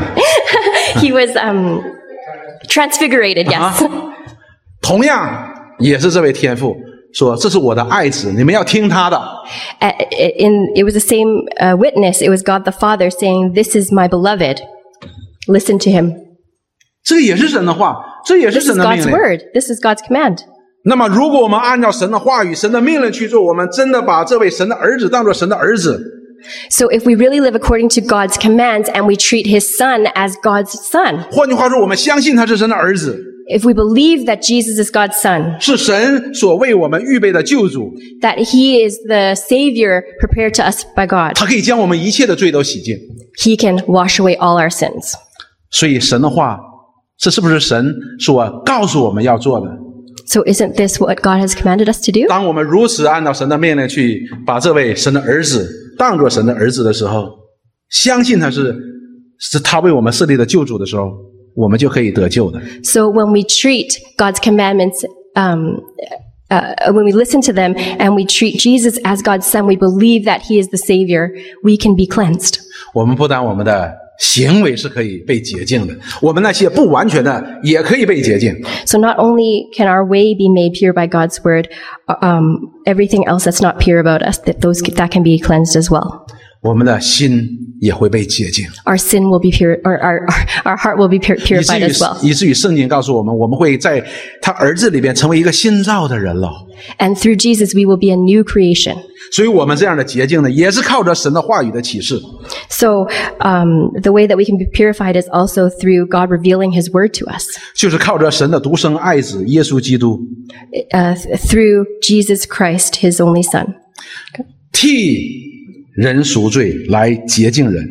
he was um, transfigurated, yes. 同样也是这位天父说：“这是我的爱子，你们要听他的。 Uh, in, it was the same uh, witness. It was God the Father saying, "This is my beloved. Listen to him." ” 这也是神的话，这也是 This is 神的命 God's 令。 word. This is God's command. 那么，如果我们按照神的话语、神的命令去做，我们真的把这位神的儿子当作神的儿子， So if we really live according to God's commands and we treat his son as God's son, 换句话说，我们相信他是神的儿子， if we believe that Jesus is God's son, 是神所为我们预备的救主， that he is the savior prepared to us by God, 他可以将我们一切的罪都洗净。 he can wash away all our sins. 所以，神的话，这是不是神所告诉我们要做的？ So isn't this what God has commanded us to do? 当我们如此按照神的命令去把这位神的儿子当作神的儿子的时候，相信他是是他为我们设立的救主的时候，我们就可以得救的。 So when we treat God's commandments, um, uh, when we listen to them and we treat Jesus as God's son, we believe that he is the savior, we can be cleansed. 我们不但我们的行为是可以被洁净的，我们那些不完全的也可以被洁净。 So not only can our way be made pure by God's word, um, everything else that's not pure about us, that those that can be cleansed as well. 我们的心也会被洁净， our sin will be pure, or our, our heart will be pur- 以至 purified 于 as well. 以至于圣经告诉我们，我们会在他儿子里边成为一个新造的人了。 And through Jesus, we will be a new creation. 所以我们这样的洁净呢，也是靠着神的话语的启示。 So um, the way that we can be purified is also through God revealing His word to us, 就是靠着神的独生爱子耶稣基督， uh, th- through Jesus Christ, His only Son. 替人赎罪来洁净人。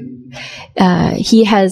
Uh, he has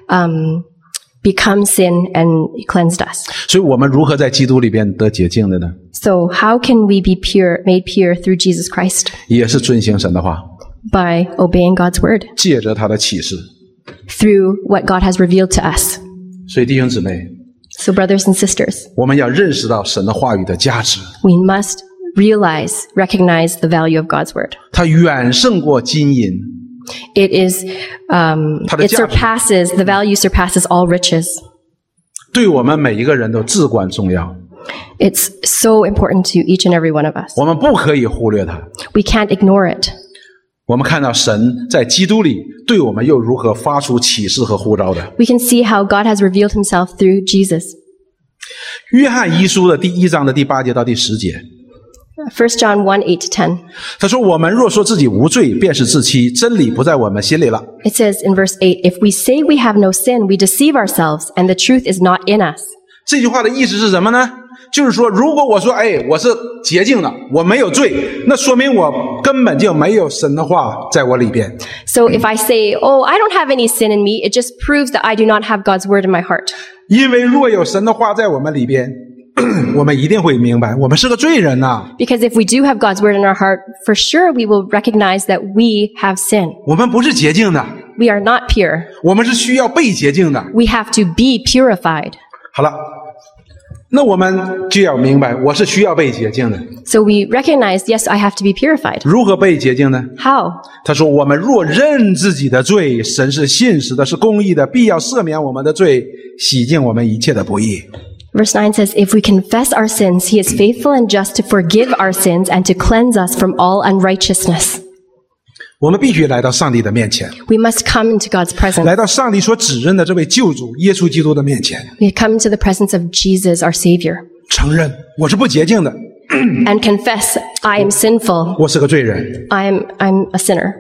um, become sin and cleansed us. 所以我们如何在基督里边得洁净的呢？ So how can we be pure, made pure through Jesus Christ? 也是遵行神的话， By obeying God's word, 借着他的启示。 through what God has revealed to us. 所以弟兄姊妹， So brothers and sisters, 我们要认识到神的话语的价值， we must realize, recognize the value of God's word. 它远胜过金银。 It is, um, 它的 it 价值。 surpasses, the value surpasses all riches. 对我们每一个人都至关重要， It's so important to each and every one of us. 我们不可以忽略它。 We can't ignore it. 我们看到神在基督里对我们又如何发出启示和呼召的。 We can see how God has revealed himself through Jesus. 约翰一书的第一章的第八节到第十节， First John one, eight to ten. 他说：“我们若说自己无罪，便是自欺，真理不在我们心里了。 It says in verse eight, if we say we have no sin, we deceive ourselves, and the truth is not in us. ” 这句话的意思是什么呢？就是说，如果我说，哎，我是洁净的，我没有罪，那说明我根本就没有神的话在我里边。 So if I say, oh, I don't have any sin in me, it just proves that I do not have God's word in my heart. 因为若有神的话在我们里边，我们一定会明白，我们是个罪人呐、啊。 Because if we do have God's word in our heart, for sure we will recognize that we have sin. 我们不是洁净的， We are not pure. 我们是需要被洁净的。 We have to be purified. 好了，那我们就要明白，我是需要被洁净的。 So we recognize, yes, I have to be purified. 如何被洁净呢？ How? 他说：“我们若认自己的罪，神是信实的，是公义的，必要赦免我们的罪，洗净我们一切的不义。” Verse nine says, if we confess our sins, he is faithful and just to forgive our sins and to cleanse us from all unrighteousness. 我们必须来到上帝的面前， We must come into God's presence. 来到上帝所指认的这位救主耶稣基督的面前， We come into the presence of Jesus, our Savior, 承认我是不洁净的， and confess, I am sinful. 我是个罪人。 I am, I'm a sinner.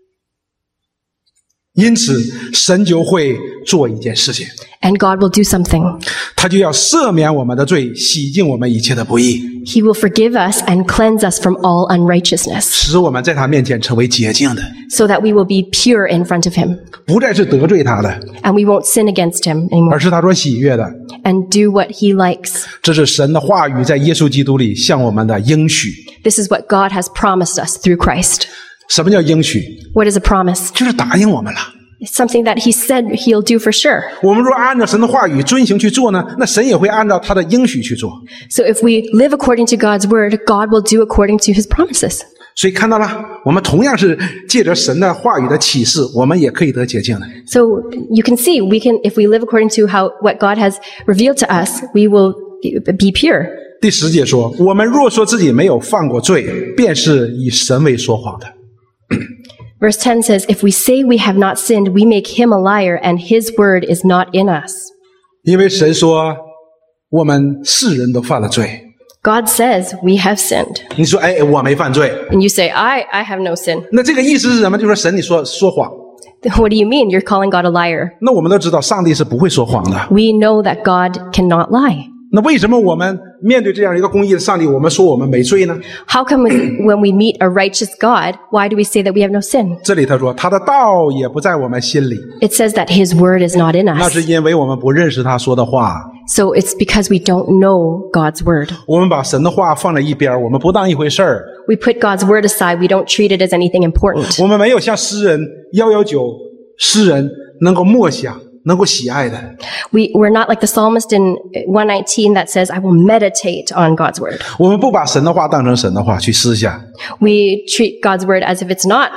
因此，神就会做一件事情， And God will do something. 他就要赦免我们的罪，洗净我们一切的不义， He will forgive us and cleanse us from all unrighteousness, 使我们在他面前成为洁净的， so that we will be pure in front of him, 不再是得罪他的， and we won't sin against him anymore, 而是他所喜悦的。 and do what he likes. 这是神的话语在耶稣基督里向我们的应许。 This is what God has promised us through Christ. 什么叫应许？ What is a promise? 就是答应我们了。 It's something that he said he'll do for sure. 我们若按照神的话语遵行去做呢，那神也会按照他的应许去做。 So if we live according to God's word, God will do according to his promises. 所以看到了，我们同样是借着神的话语的启示，我们也可以得洁净的。 So you can see, we can, if we live according to how, what God has revealed to us, we will be pure. 第十节说：“我们若说自己没有犯过罪，便是以神为说谎的。” Verse ten says, if we say we have not sinned, we make him a liar, and his word is not in us. 因为神说，我们世人都犯了罪。 God says we have sinned. 你说，哎，我没犯罪， And you say, I, I have no sin. 那这个意思是什么？就是说神你说说谎。 What do you mean? You're calling God a liar. 那我们都知道，上帝是不会说谎的。 We know that God cannot lie. 那为什么我们面对这样一个公义的上帝，我们说我们没罪呢？ How come when we meet a righteous God, why do we say that we have no sin? 这里他说，他的道也不在我们心里， It says that his word is not in 那 us. 是因为我们不认识他说的话。 So it's because we don't know God's word. 我们把神的话放在一边，我们不当一回事儿。 We put God's word aside. We don't treat it as anything important. 我们没有像诗人一一九诗人能够默想、能够喜爱的。 We, we're not like the psalmist in one nineteen that says, I will meditate on God's word. 我们不把神的话当成神的话去思想， We treat God's word as if it's not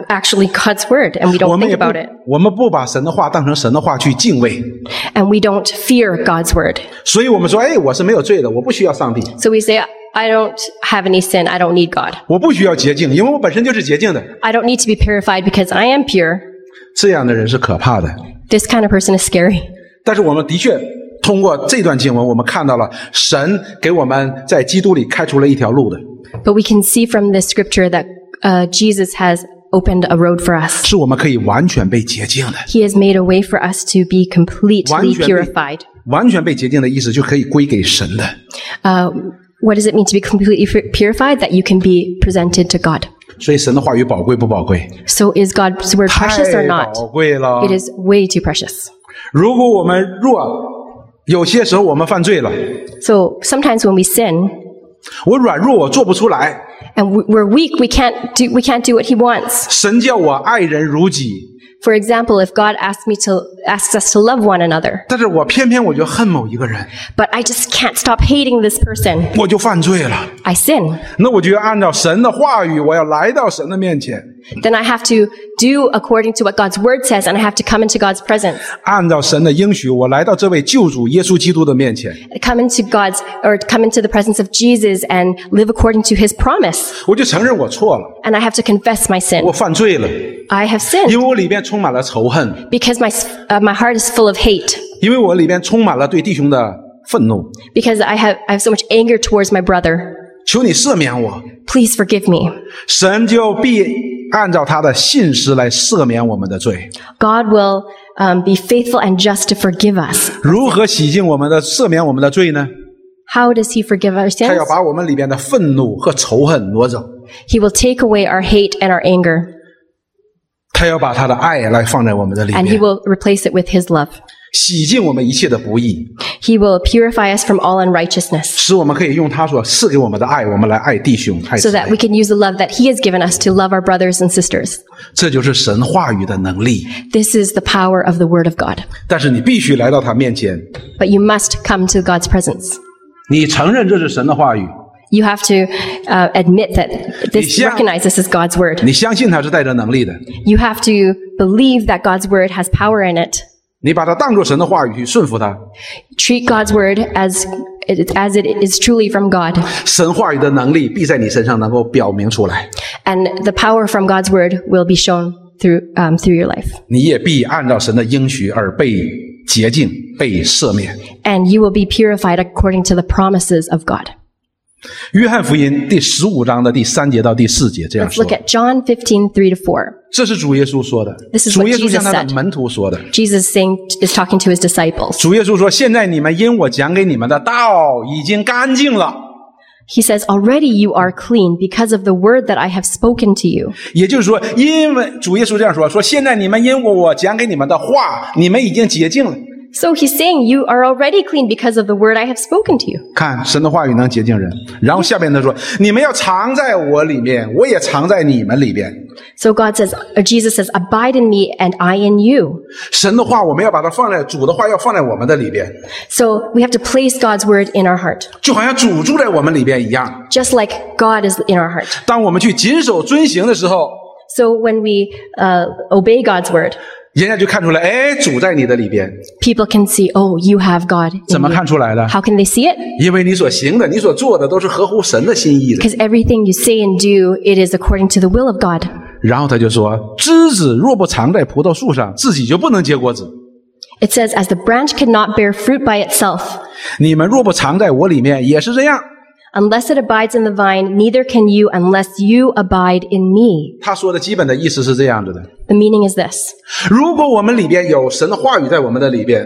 actually God's word, and we 我 don't 们 think 也不 about it. 我们不把神的话当成神的话去敬畏， And we don't fear God's word. 所以我们说，哎，我是没有罪的，我不需要上帝， So we say, I don't have any sin. I don't need God. 我不需要洁净，因为我本身就是洁净的。 I don't need to be purified because I am pure. 这样的人是可怕的。 This kind of person is scary. 但是我们的确通过这段经文，我们看到了神给我们在基督里开出了一条路的， But we can see from this scripture that uh, Jesus has opened a road for us. 是我们可以完全被洁净的。 He has made a way for us to be completely 完全被- purified. 完全被洁净的意思就可以归给神的。 Uh, what does it mean to be completely fu- purified? That you can be presented to God. 所以神的话语宝贵不宝贵？ So is God's word precious or 太 not? 宝贵了。 It is way too precious. 如果我们若有些时候我们犯罪了， So sometimes when we sin 我软弱，我做不出来， and we- we're weak, we can't do we can't do what He wants. 神叫我爱人如己， For example, if God asks me to asks us to love one another, 但是我偏偏我就恨某一个人， but I just can't stop hating this person, 我就犯罪了。 I sin. 那我就要按照神的话语，我要来到神的面前， Then I have to do according to what God's word says, and I have to come into God's presence. 按照神的应许，我来到这位救主耶稣基督的面前， Come into God's or come into the presence of Jesus and live according to His promise. 我就承认我错了， And I have to confess my sin. 我犯罪了， I have 因 sinned 为我里边充满了仇恨， because my uh, my heart is full of hate. 因为我里边充满了对弟兄的愤怒。 Because I have I have so much anger towards my brother. 求你赦免我， Please forgive me. 神就必按照他的信实来赦免我们的罪。 God will um, be faithful and just to forgive us. 如何洗净我们的、赦免我们的罪呢？ How does He forgive our 他 sins? 要把我们里边的愤怒和仇恨挪走， He will take away our hate and our anger, 他要把他的爱来放在我们的里 and He 面， will replace it with His love. 洗净我们一切的不义， He will purify us from all unrighteousness, 使我们可以用他所赐给我们的爱，我们来爱弟兄、爱 so 姊 that 妹 we。can use the love that He has given us to love our brothers and sisters. 这就是神话语的能力。 This is the power of the Word of God. 但是你必须来到他面前， But you must come to God's presence. 你承认这是神的话语， You have to uh, admit that this, 你相- recognize this is God's Word. 你相信他是带着能力的， You have to believe that God's Word has power in it. 你把它当作神的话语去顺服他。 Treat God's Word as, as it is truly from God. 神话语的能力必在你身上能够表明出来， And the power from God's Word will be shown through, um, through your life. 你也必按照神的应许而被洁净、被赦免。 And you will be purified according to the promises of God. 约翰福音第十五章的第三节到第四节这样 Let's 说 look，at John fifteen, three to four. 这是主耶稣说的， This is 主 what 耶稣 Jesus 向他的 said. 门徒说的。 Jesus saying, is talking to his disciples. 主耶稣说：“现在你们因我讲给你们的道已经干净了。” He says, already you are clean because of the word that I have spoken to you. 也就是说，因为主耶稣这样说：“说现在你们因我我讲给你们的话，你们已经洁净了。” So he's saying you are already clean because of the word I have spoken to you. 看，神的话语能洁净人。然后下边他说：“你们要藏在我里面，我也藏在你们里边。” So God says, or Jesus says, abide in me and I in you. 神的话，我们要把它放在主的话，要放在我们的里边， So we have to place God's word in our heart, 就好像主住在我们里边一样。 just like God is in our heart. 当我们去谨守遵行的时候， So when we uh, obey God's word, 人家就看出来，哎，主在你的里边。 people can see, oh, you have God 怎 in 么 you. 看出来的？ How can they see it? 因为你所行的、你所做的都是合乎神的心意的。 Because everything you say and do, it is according to the will of God. 然后他就说：“枝子若不藏在葡萄树上，自己就不能结果子。 It says, as the branch cannot bear fruit by itself, 你们若不藏在我里面，也是这样。” unless it abides in the vine, neither can you unless you abide in me. 他说的基本的意思是这样子的： The meaning is this. 如果我们里边有神的话语在我们的里边，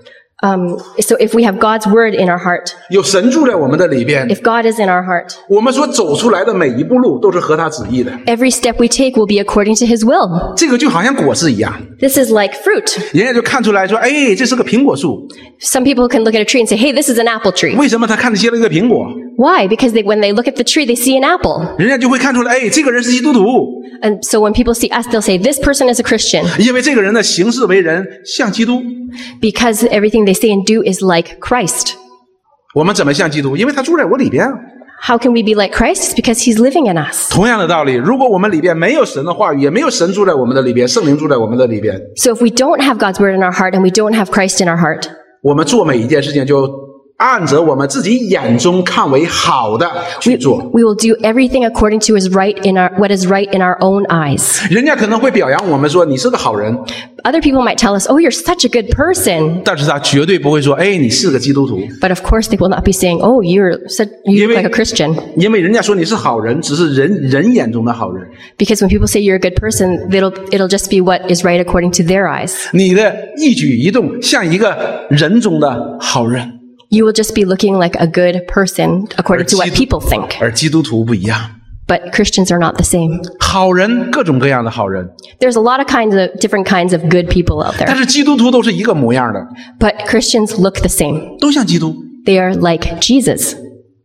Um, so if we have God's word in our heart, 有神住在我们的里边， if God is in our heart, 我们所走出来的每一步路都是合他旨意的。 every step we take will be according to his will. 这个就好像果子一样， This is like fruit. 人家就看出来说：“哎，这是个苹果树。 Some people can look at a tree and say, hey, this is an apple tree. 为什么他看得见了一个苹果？ Why? Because they, when they look at the tree, they see an apple. 人家就会看出来，哎，这个人是基督徒， And so when people see us, they'll say, this person is a Christian. 因为这个人的行事为人像基督。 Because everything they say and do is like Christ. 我们怎么像基督？因为他住在我里边。 How can we be like Christ? It's because he's living in us. 同样的道理，如果我们里边没有神的话语，也没有神住在我们的里边，圣灵住在我们的里边， So if we don't have God's word in our heart and we don't have Christ in our heart, 我们做每一件事情就按着我们自己眼中看为好的去做。 we will do everything according to his right in our, what is right in our own eyes. 人家可能会表扬我们说你是个好人， Other people might tell us, oh, you're such a good person. 但是他绝对不会说，哎，你是个基督徒， But of course they will not be saying, oh, you're such, you look like a Christian. 因为人家说你是好人，只是人人眼中的好人。 Because when people say you're a good person, it'll, it'll just be what is right according to their eyes. 你的一举一动像一个人中的好人， You will just be looking like a good person according to what people think. 而基督徒不一样。 But Christians are not the same. 好人，各种各样的好人， There's a lot of kinds of different kinds of good people out 但 there. 是基督徒都是一个模样的， But Christians look the same. 都像基督。 They are like Jesus.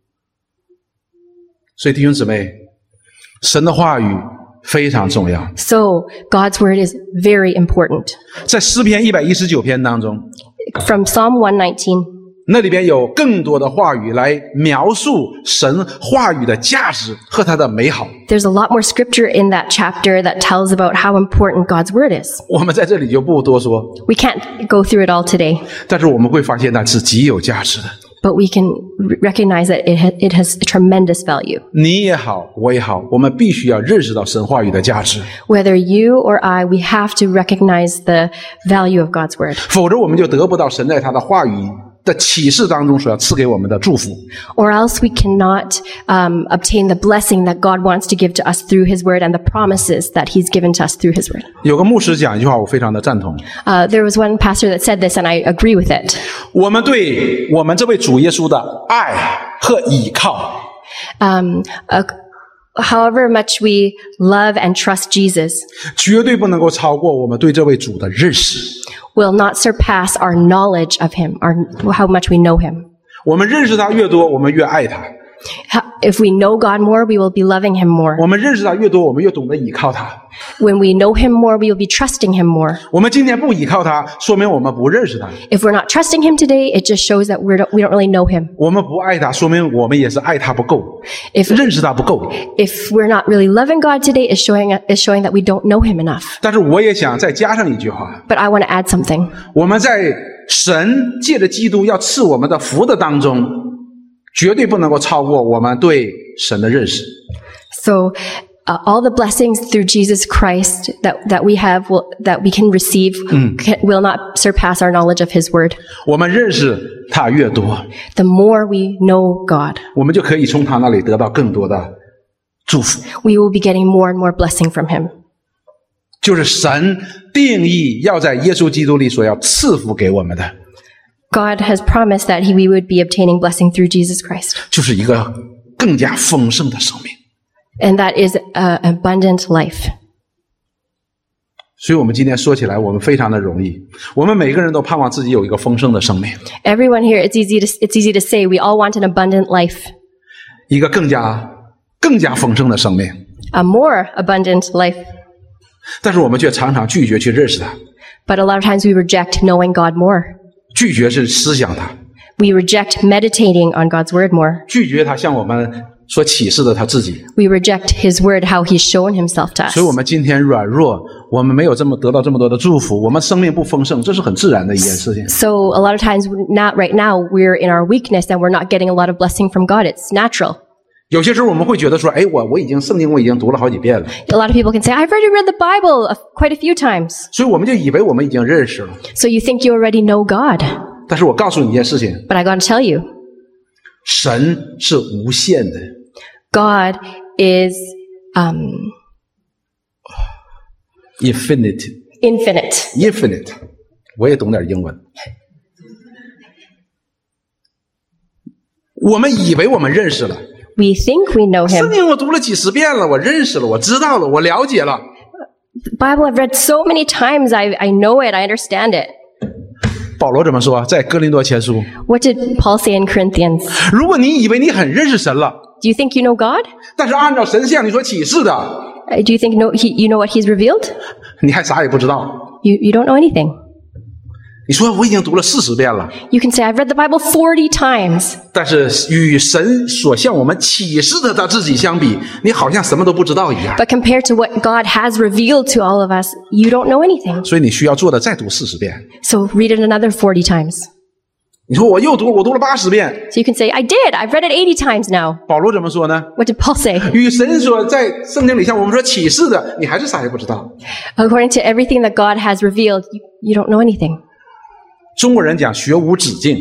所以弟兄姊妹，神的话语非常重要。 So God's word is very important. 在诗篇一百一十九篇当中， From Psalm one nineteen, 那里边有更多的话语来描述神话语的价值和它的美好。 there's a lot more scripture in that chapter that tells about how important God's word is. 我们在这里就不多说， We can't go through it all today, 但是我们会发现它是极有价值的。 but we can r- recognize that it, ha- it has tremendous value. 你也好，我也好，我们必须要认识到神话语的价值， Whether you or I, we have to recognize the value of God's word. 否则我们就得不到神在他的话语的启示当中所要赐给我们的祝福。 Or else we cannot um, obtain the blessing that God wants to give to us through his word and the promises that he's given to us through his word. 有个牧师讲一句话，我非常的赞同。 Uh, there was one pastor that said this, and I agree with it. 我们对我们这位主耶稣的爱和倚靠， Um, uh, however much we love and trust Jesus 绝对不能够超过我们对这位主的认识。 will not surpass our knowledge of him, or how much we know him. 我们认识他越多，我们越爱他； How- If we know God more, we will be loving him more. 我们认识他越多，我们越懂得倚靠他。 When we know him more, we will be trusting him more. 我们今天不倚靠他，说明我们不认识他； If we're not trusting him today, it just shows that we don't, we don't really know him. 我们不爱他，说明我们也是爱他不够， If 认识他不够。 if we're not really loving God today, it's showing is showing that we don't know him enough. 但是我也想再加上一句话： But I want to add something. 我们在神借着基督要赐我们的福的当中，绝对不能够超过我们对神的认识。 So uh, all the blessings through Jesus Christ that, that we have will, that we can receive can, will not surpass our knowledge of his word. 我们认识他越多， The more we know God, 我们就可以从他那里得到更多的祝福。 we will be getting more and more blessing from him. 就是神定义要在耶稣基督里所要赐福给我们的， God has promised that he, we would be obtaining blessing through Jesus Christ. 就是一个更加丰盛的生命。 And that is uh, abundant life. 所以我们今天说起来，我们非常的容易，我们每个人都盼望自己有一个丰盛的生命， Everyone here, it's easy to, it's easy to say we all want an abundant life, 一个更加更加丰盛的生命， a more abundant life. 但是我们却常常拒绝去认识他， But a lot of times we reject knowing God more. 拒绝是思想他， We reject meditating on God's word more. 拒绝他向我们所启示的他自己。 We reject his word, how he's shown himself to us. 所以我们今天软弱，我们没有这么得到这么多的祝福，我们生命不丰盛，这是很自然的一件事情。 So a lot of times, not right now, we're in our weakness and we're not getting a lot of blessing from God. It's natural. 有些时候我们会觉得说，哎，我我已经圣经我已经读了好几遍了， A lot of people can say, I've already read the Bible a- quite a few times. 所以我们就以为我们已经认识了。 So you think you already know God. 但是我告诉你一件事情， But I gotta tell you, 神是无限的， God is um, infinite infinite. infinite， 我也懂点英文。我们以为我们认识了， We think we know 圣 him. 经我读了几十遍了，我认识了，我知道了，我了解了。 The Bible I've read so many times. I, I know it. I understand it. 保罗怎么说？在哥林多前书， What did Paul say in Corinthians? 如果你以为你很认识神了， Do you think you know God? 但是按照神向你所启示的， Uh, Do you think no, he, you know what he's revealed? 你还啥也不知道。 You, you don't know anything. 你说我已经读了四十遍了， You can say, I've read the Bible forty times. 但是与神所向我们启示的他自己相比，你好像什么都不知道一样。 But compared to what God has revealed to all of us, you don't know anything. 所以你需要做的再读四十遍。 So read it another forty times. 你说我又读，我读了八十遍。 So you can say, I did. I've read it eighty times now. 保罗怎么说呢？ What did Paul say? 与神所在圣经里向我们所启示的，你还是啥也不知道。 According to everything that God has revealed, you, you don't know anything. 中国人讲学无止境，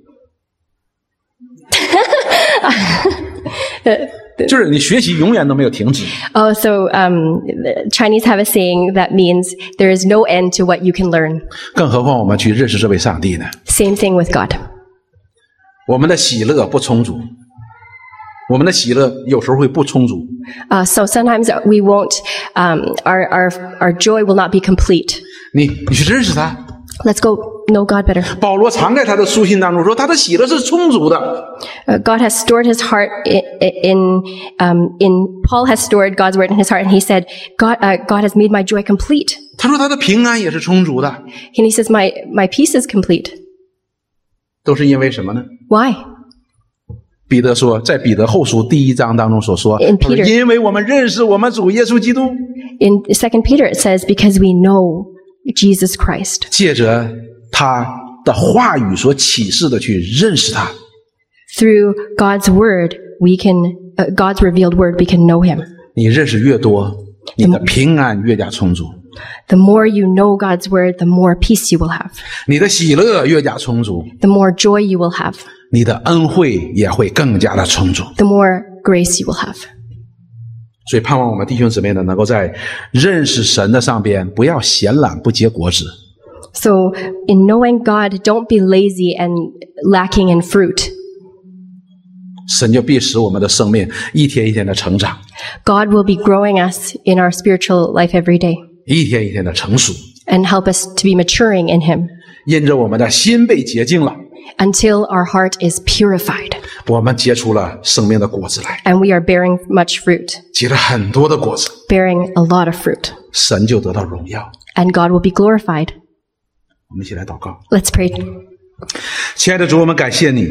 就是你学习永远都没有停止。 Oh, so um, the Chinese have a saying that means there is no end to what you can learn. 更何况我们去认识这位上帝呢？ Same thing with God. 我们的喜乐不充足，我们的喜乐有时候会不充足。 Uh, so sometimes we won't, um, our, our, our joy will not be complete. 你你去认识他。 Let's go know God better. 保罗常在他的书信当中说，他的喜乐是充足的。 Uh, God has stored his heart in, in, um, in, Paul has stored God's word in his heart, and he said, God, uh, God has made my joy complete. 他说他的平安也是充足的， And he says, my, my peace is complete. 都是因为什么呢？ Why? 彼得说，在彼得后书第一章当中所说， In 他说 Peter 因为我们认识我们主耶稣基督， In Second Peter it says, because we know Jesus Christ. 借着他的话语所启示的去认识他。 Through God's word, we can, uh, God's revealed word, we can know him. 你认识越多，你的平安越加充足， The more you know God's word, the more peace you will have. 你的喜乐越加充足， The more joy you will have. 你的恩惠也会更加的充足。 The more grace you will have. 所以盼望我们弟兄姊妹呢，能够在认识神的上边，不要闲懒不结果子。 So in knowing God, don't be lazy and lacking in fruit. 神就必使我们的生命一天一天的成长， God will be growing us in our spiritual life every day 一天一天的成熟， and help us to be maturing in him 因着我们的心被洁净了， until our heart is purified 我们结出了生命的果子来， and we are bearing much fruit, 结了很多的果子， bearing a lot of fruit, 神就得到荣耀。 and God will be glorified. 我们一起来祷告。 Let's pray. 亲爱的主，我们感谢你，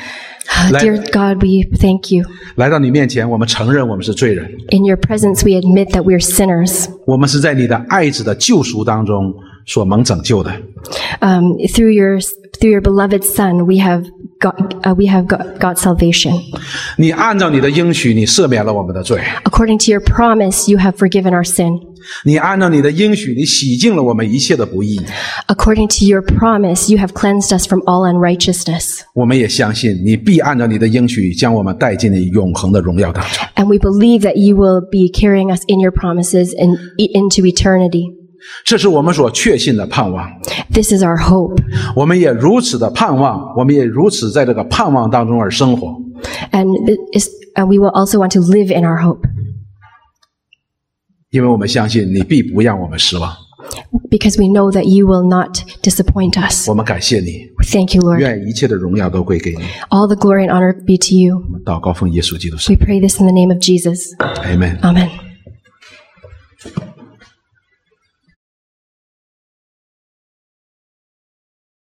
Dear God, we thank you. 来到你面前，我们承认我们是罪人， In your presence, we admit that we are sinners. 我们是在你的爱子的救赎当中所蒙拯救的。 Um, through your through your beloved Son, we have got uh, we have got, got salvation. 你按照你的应许，你赦免了我们的罪； According to your promise, you have forgiven our sin. 你按照你的应许，你洗净了我们一切的不义。 According to your promise, you have cleansed us from all unrighteousness. 我们也相信，你必按照你的应许，将我们带进你永恒的荣耀当中。 And we believe that you will be carrying us in your promises and into eternity. 这是我们所确信的盼望。 This is our hope. 我们也如此的盼望，我们也如此在这个盼望当中而生活。 And, this, and we will also want to live in our hope. 因为我们相信你必不让我们失望。 Because we know that you will not disappoint us. 我们感谢你， Thank you, Lord. 愿一切的荣耀都归给你。 All the glory and honor be to you. 祷告奉耶稣基督圣 We pray this in the name of Jesus. 名，阿门。 Amen.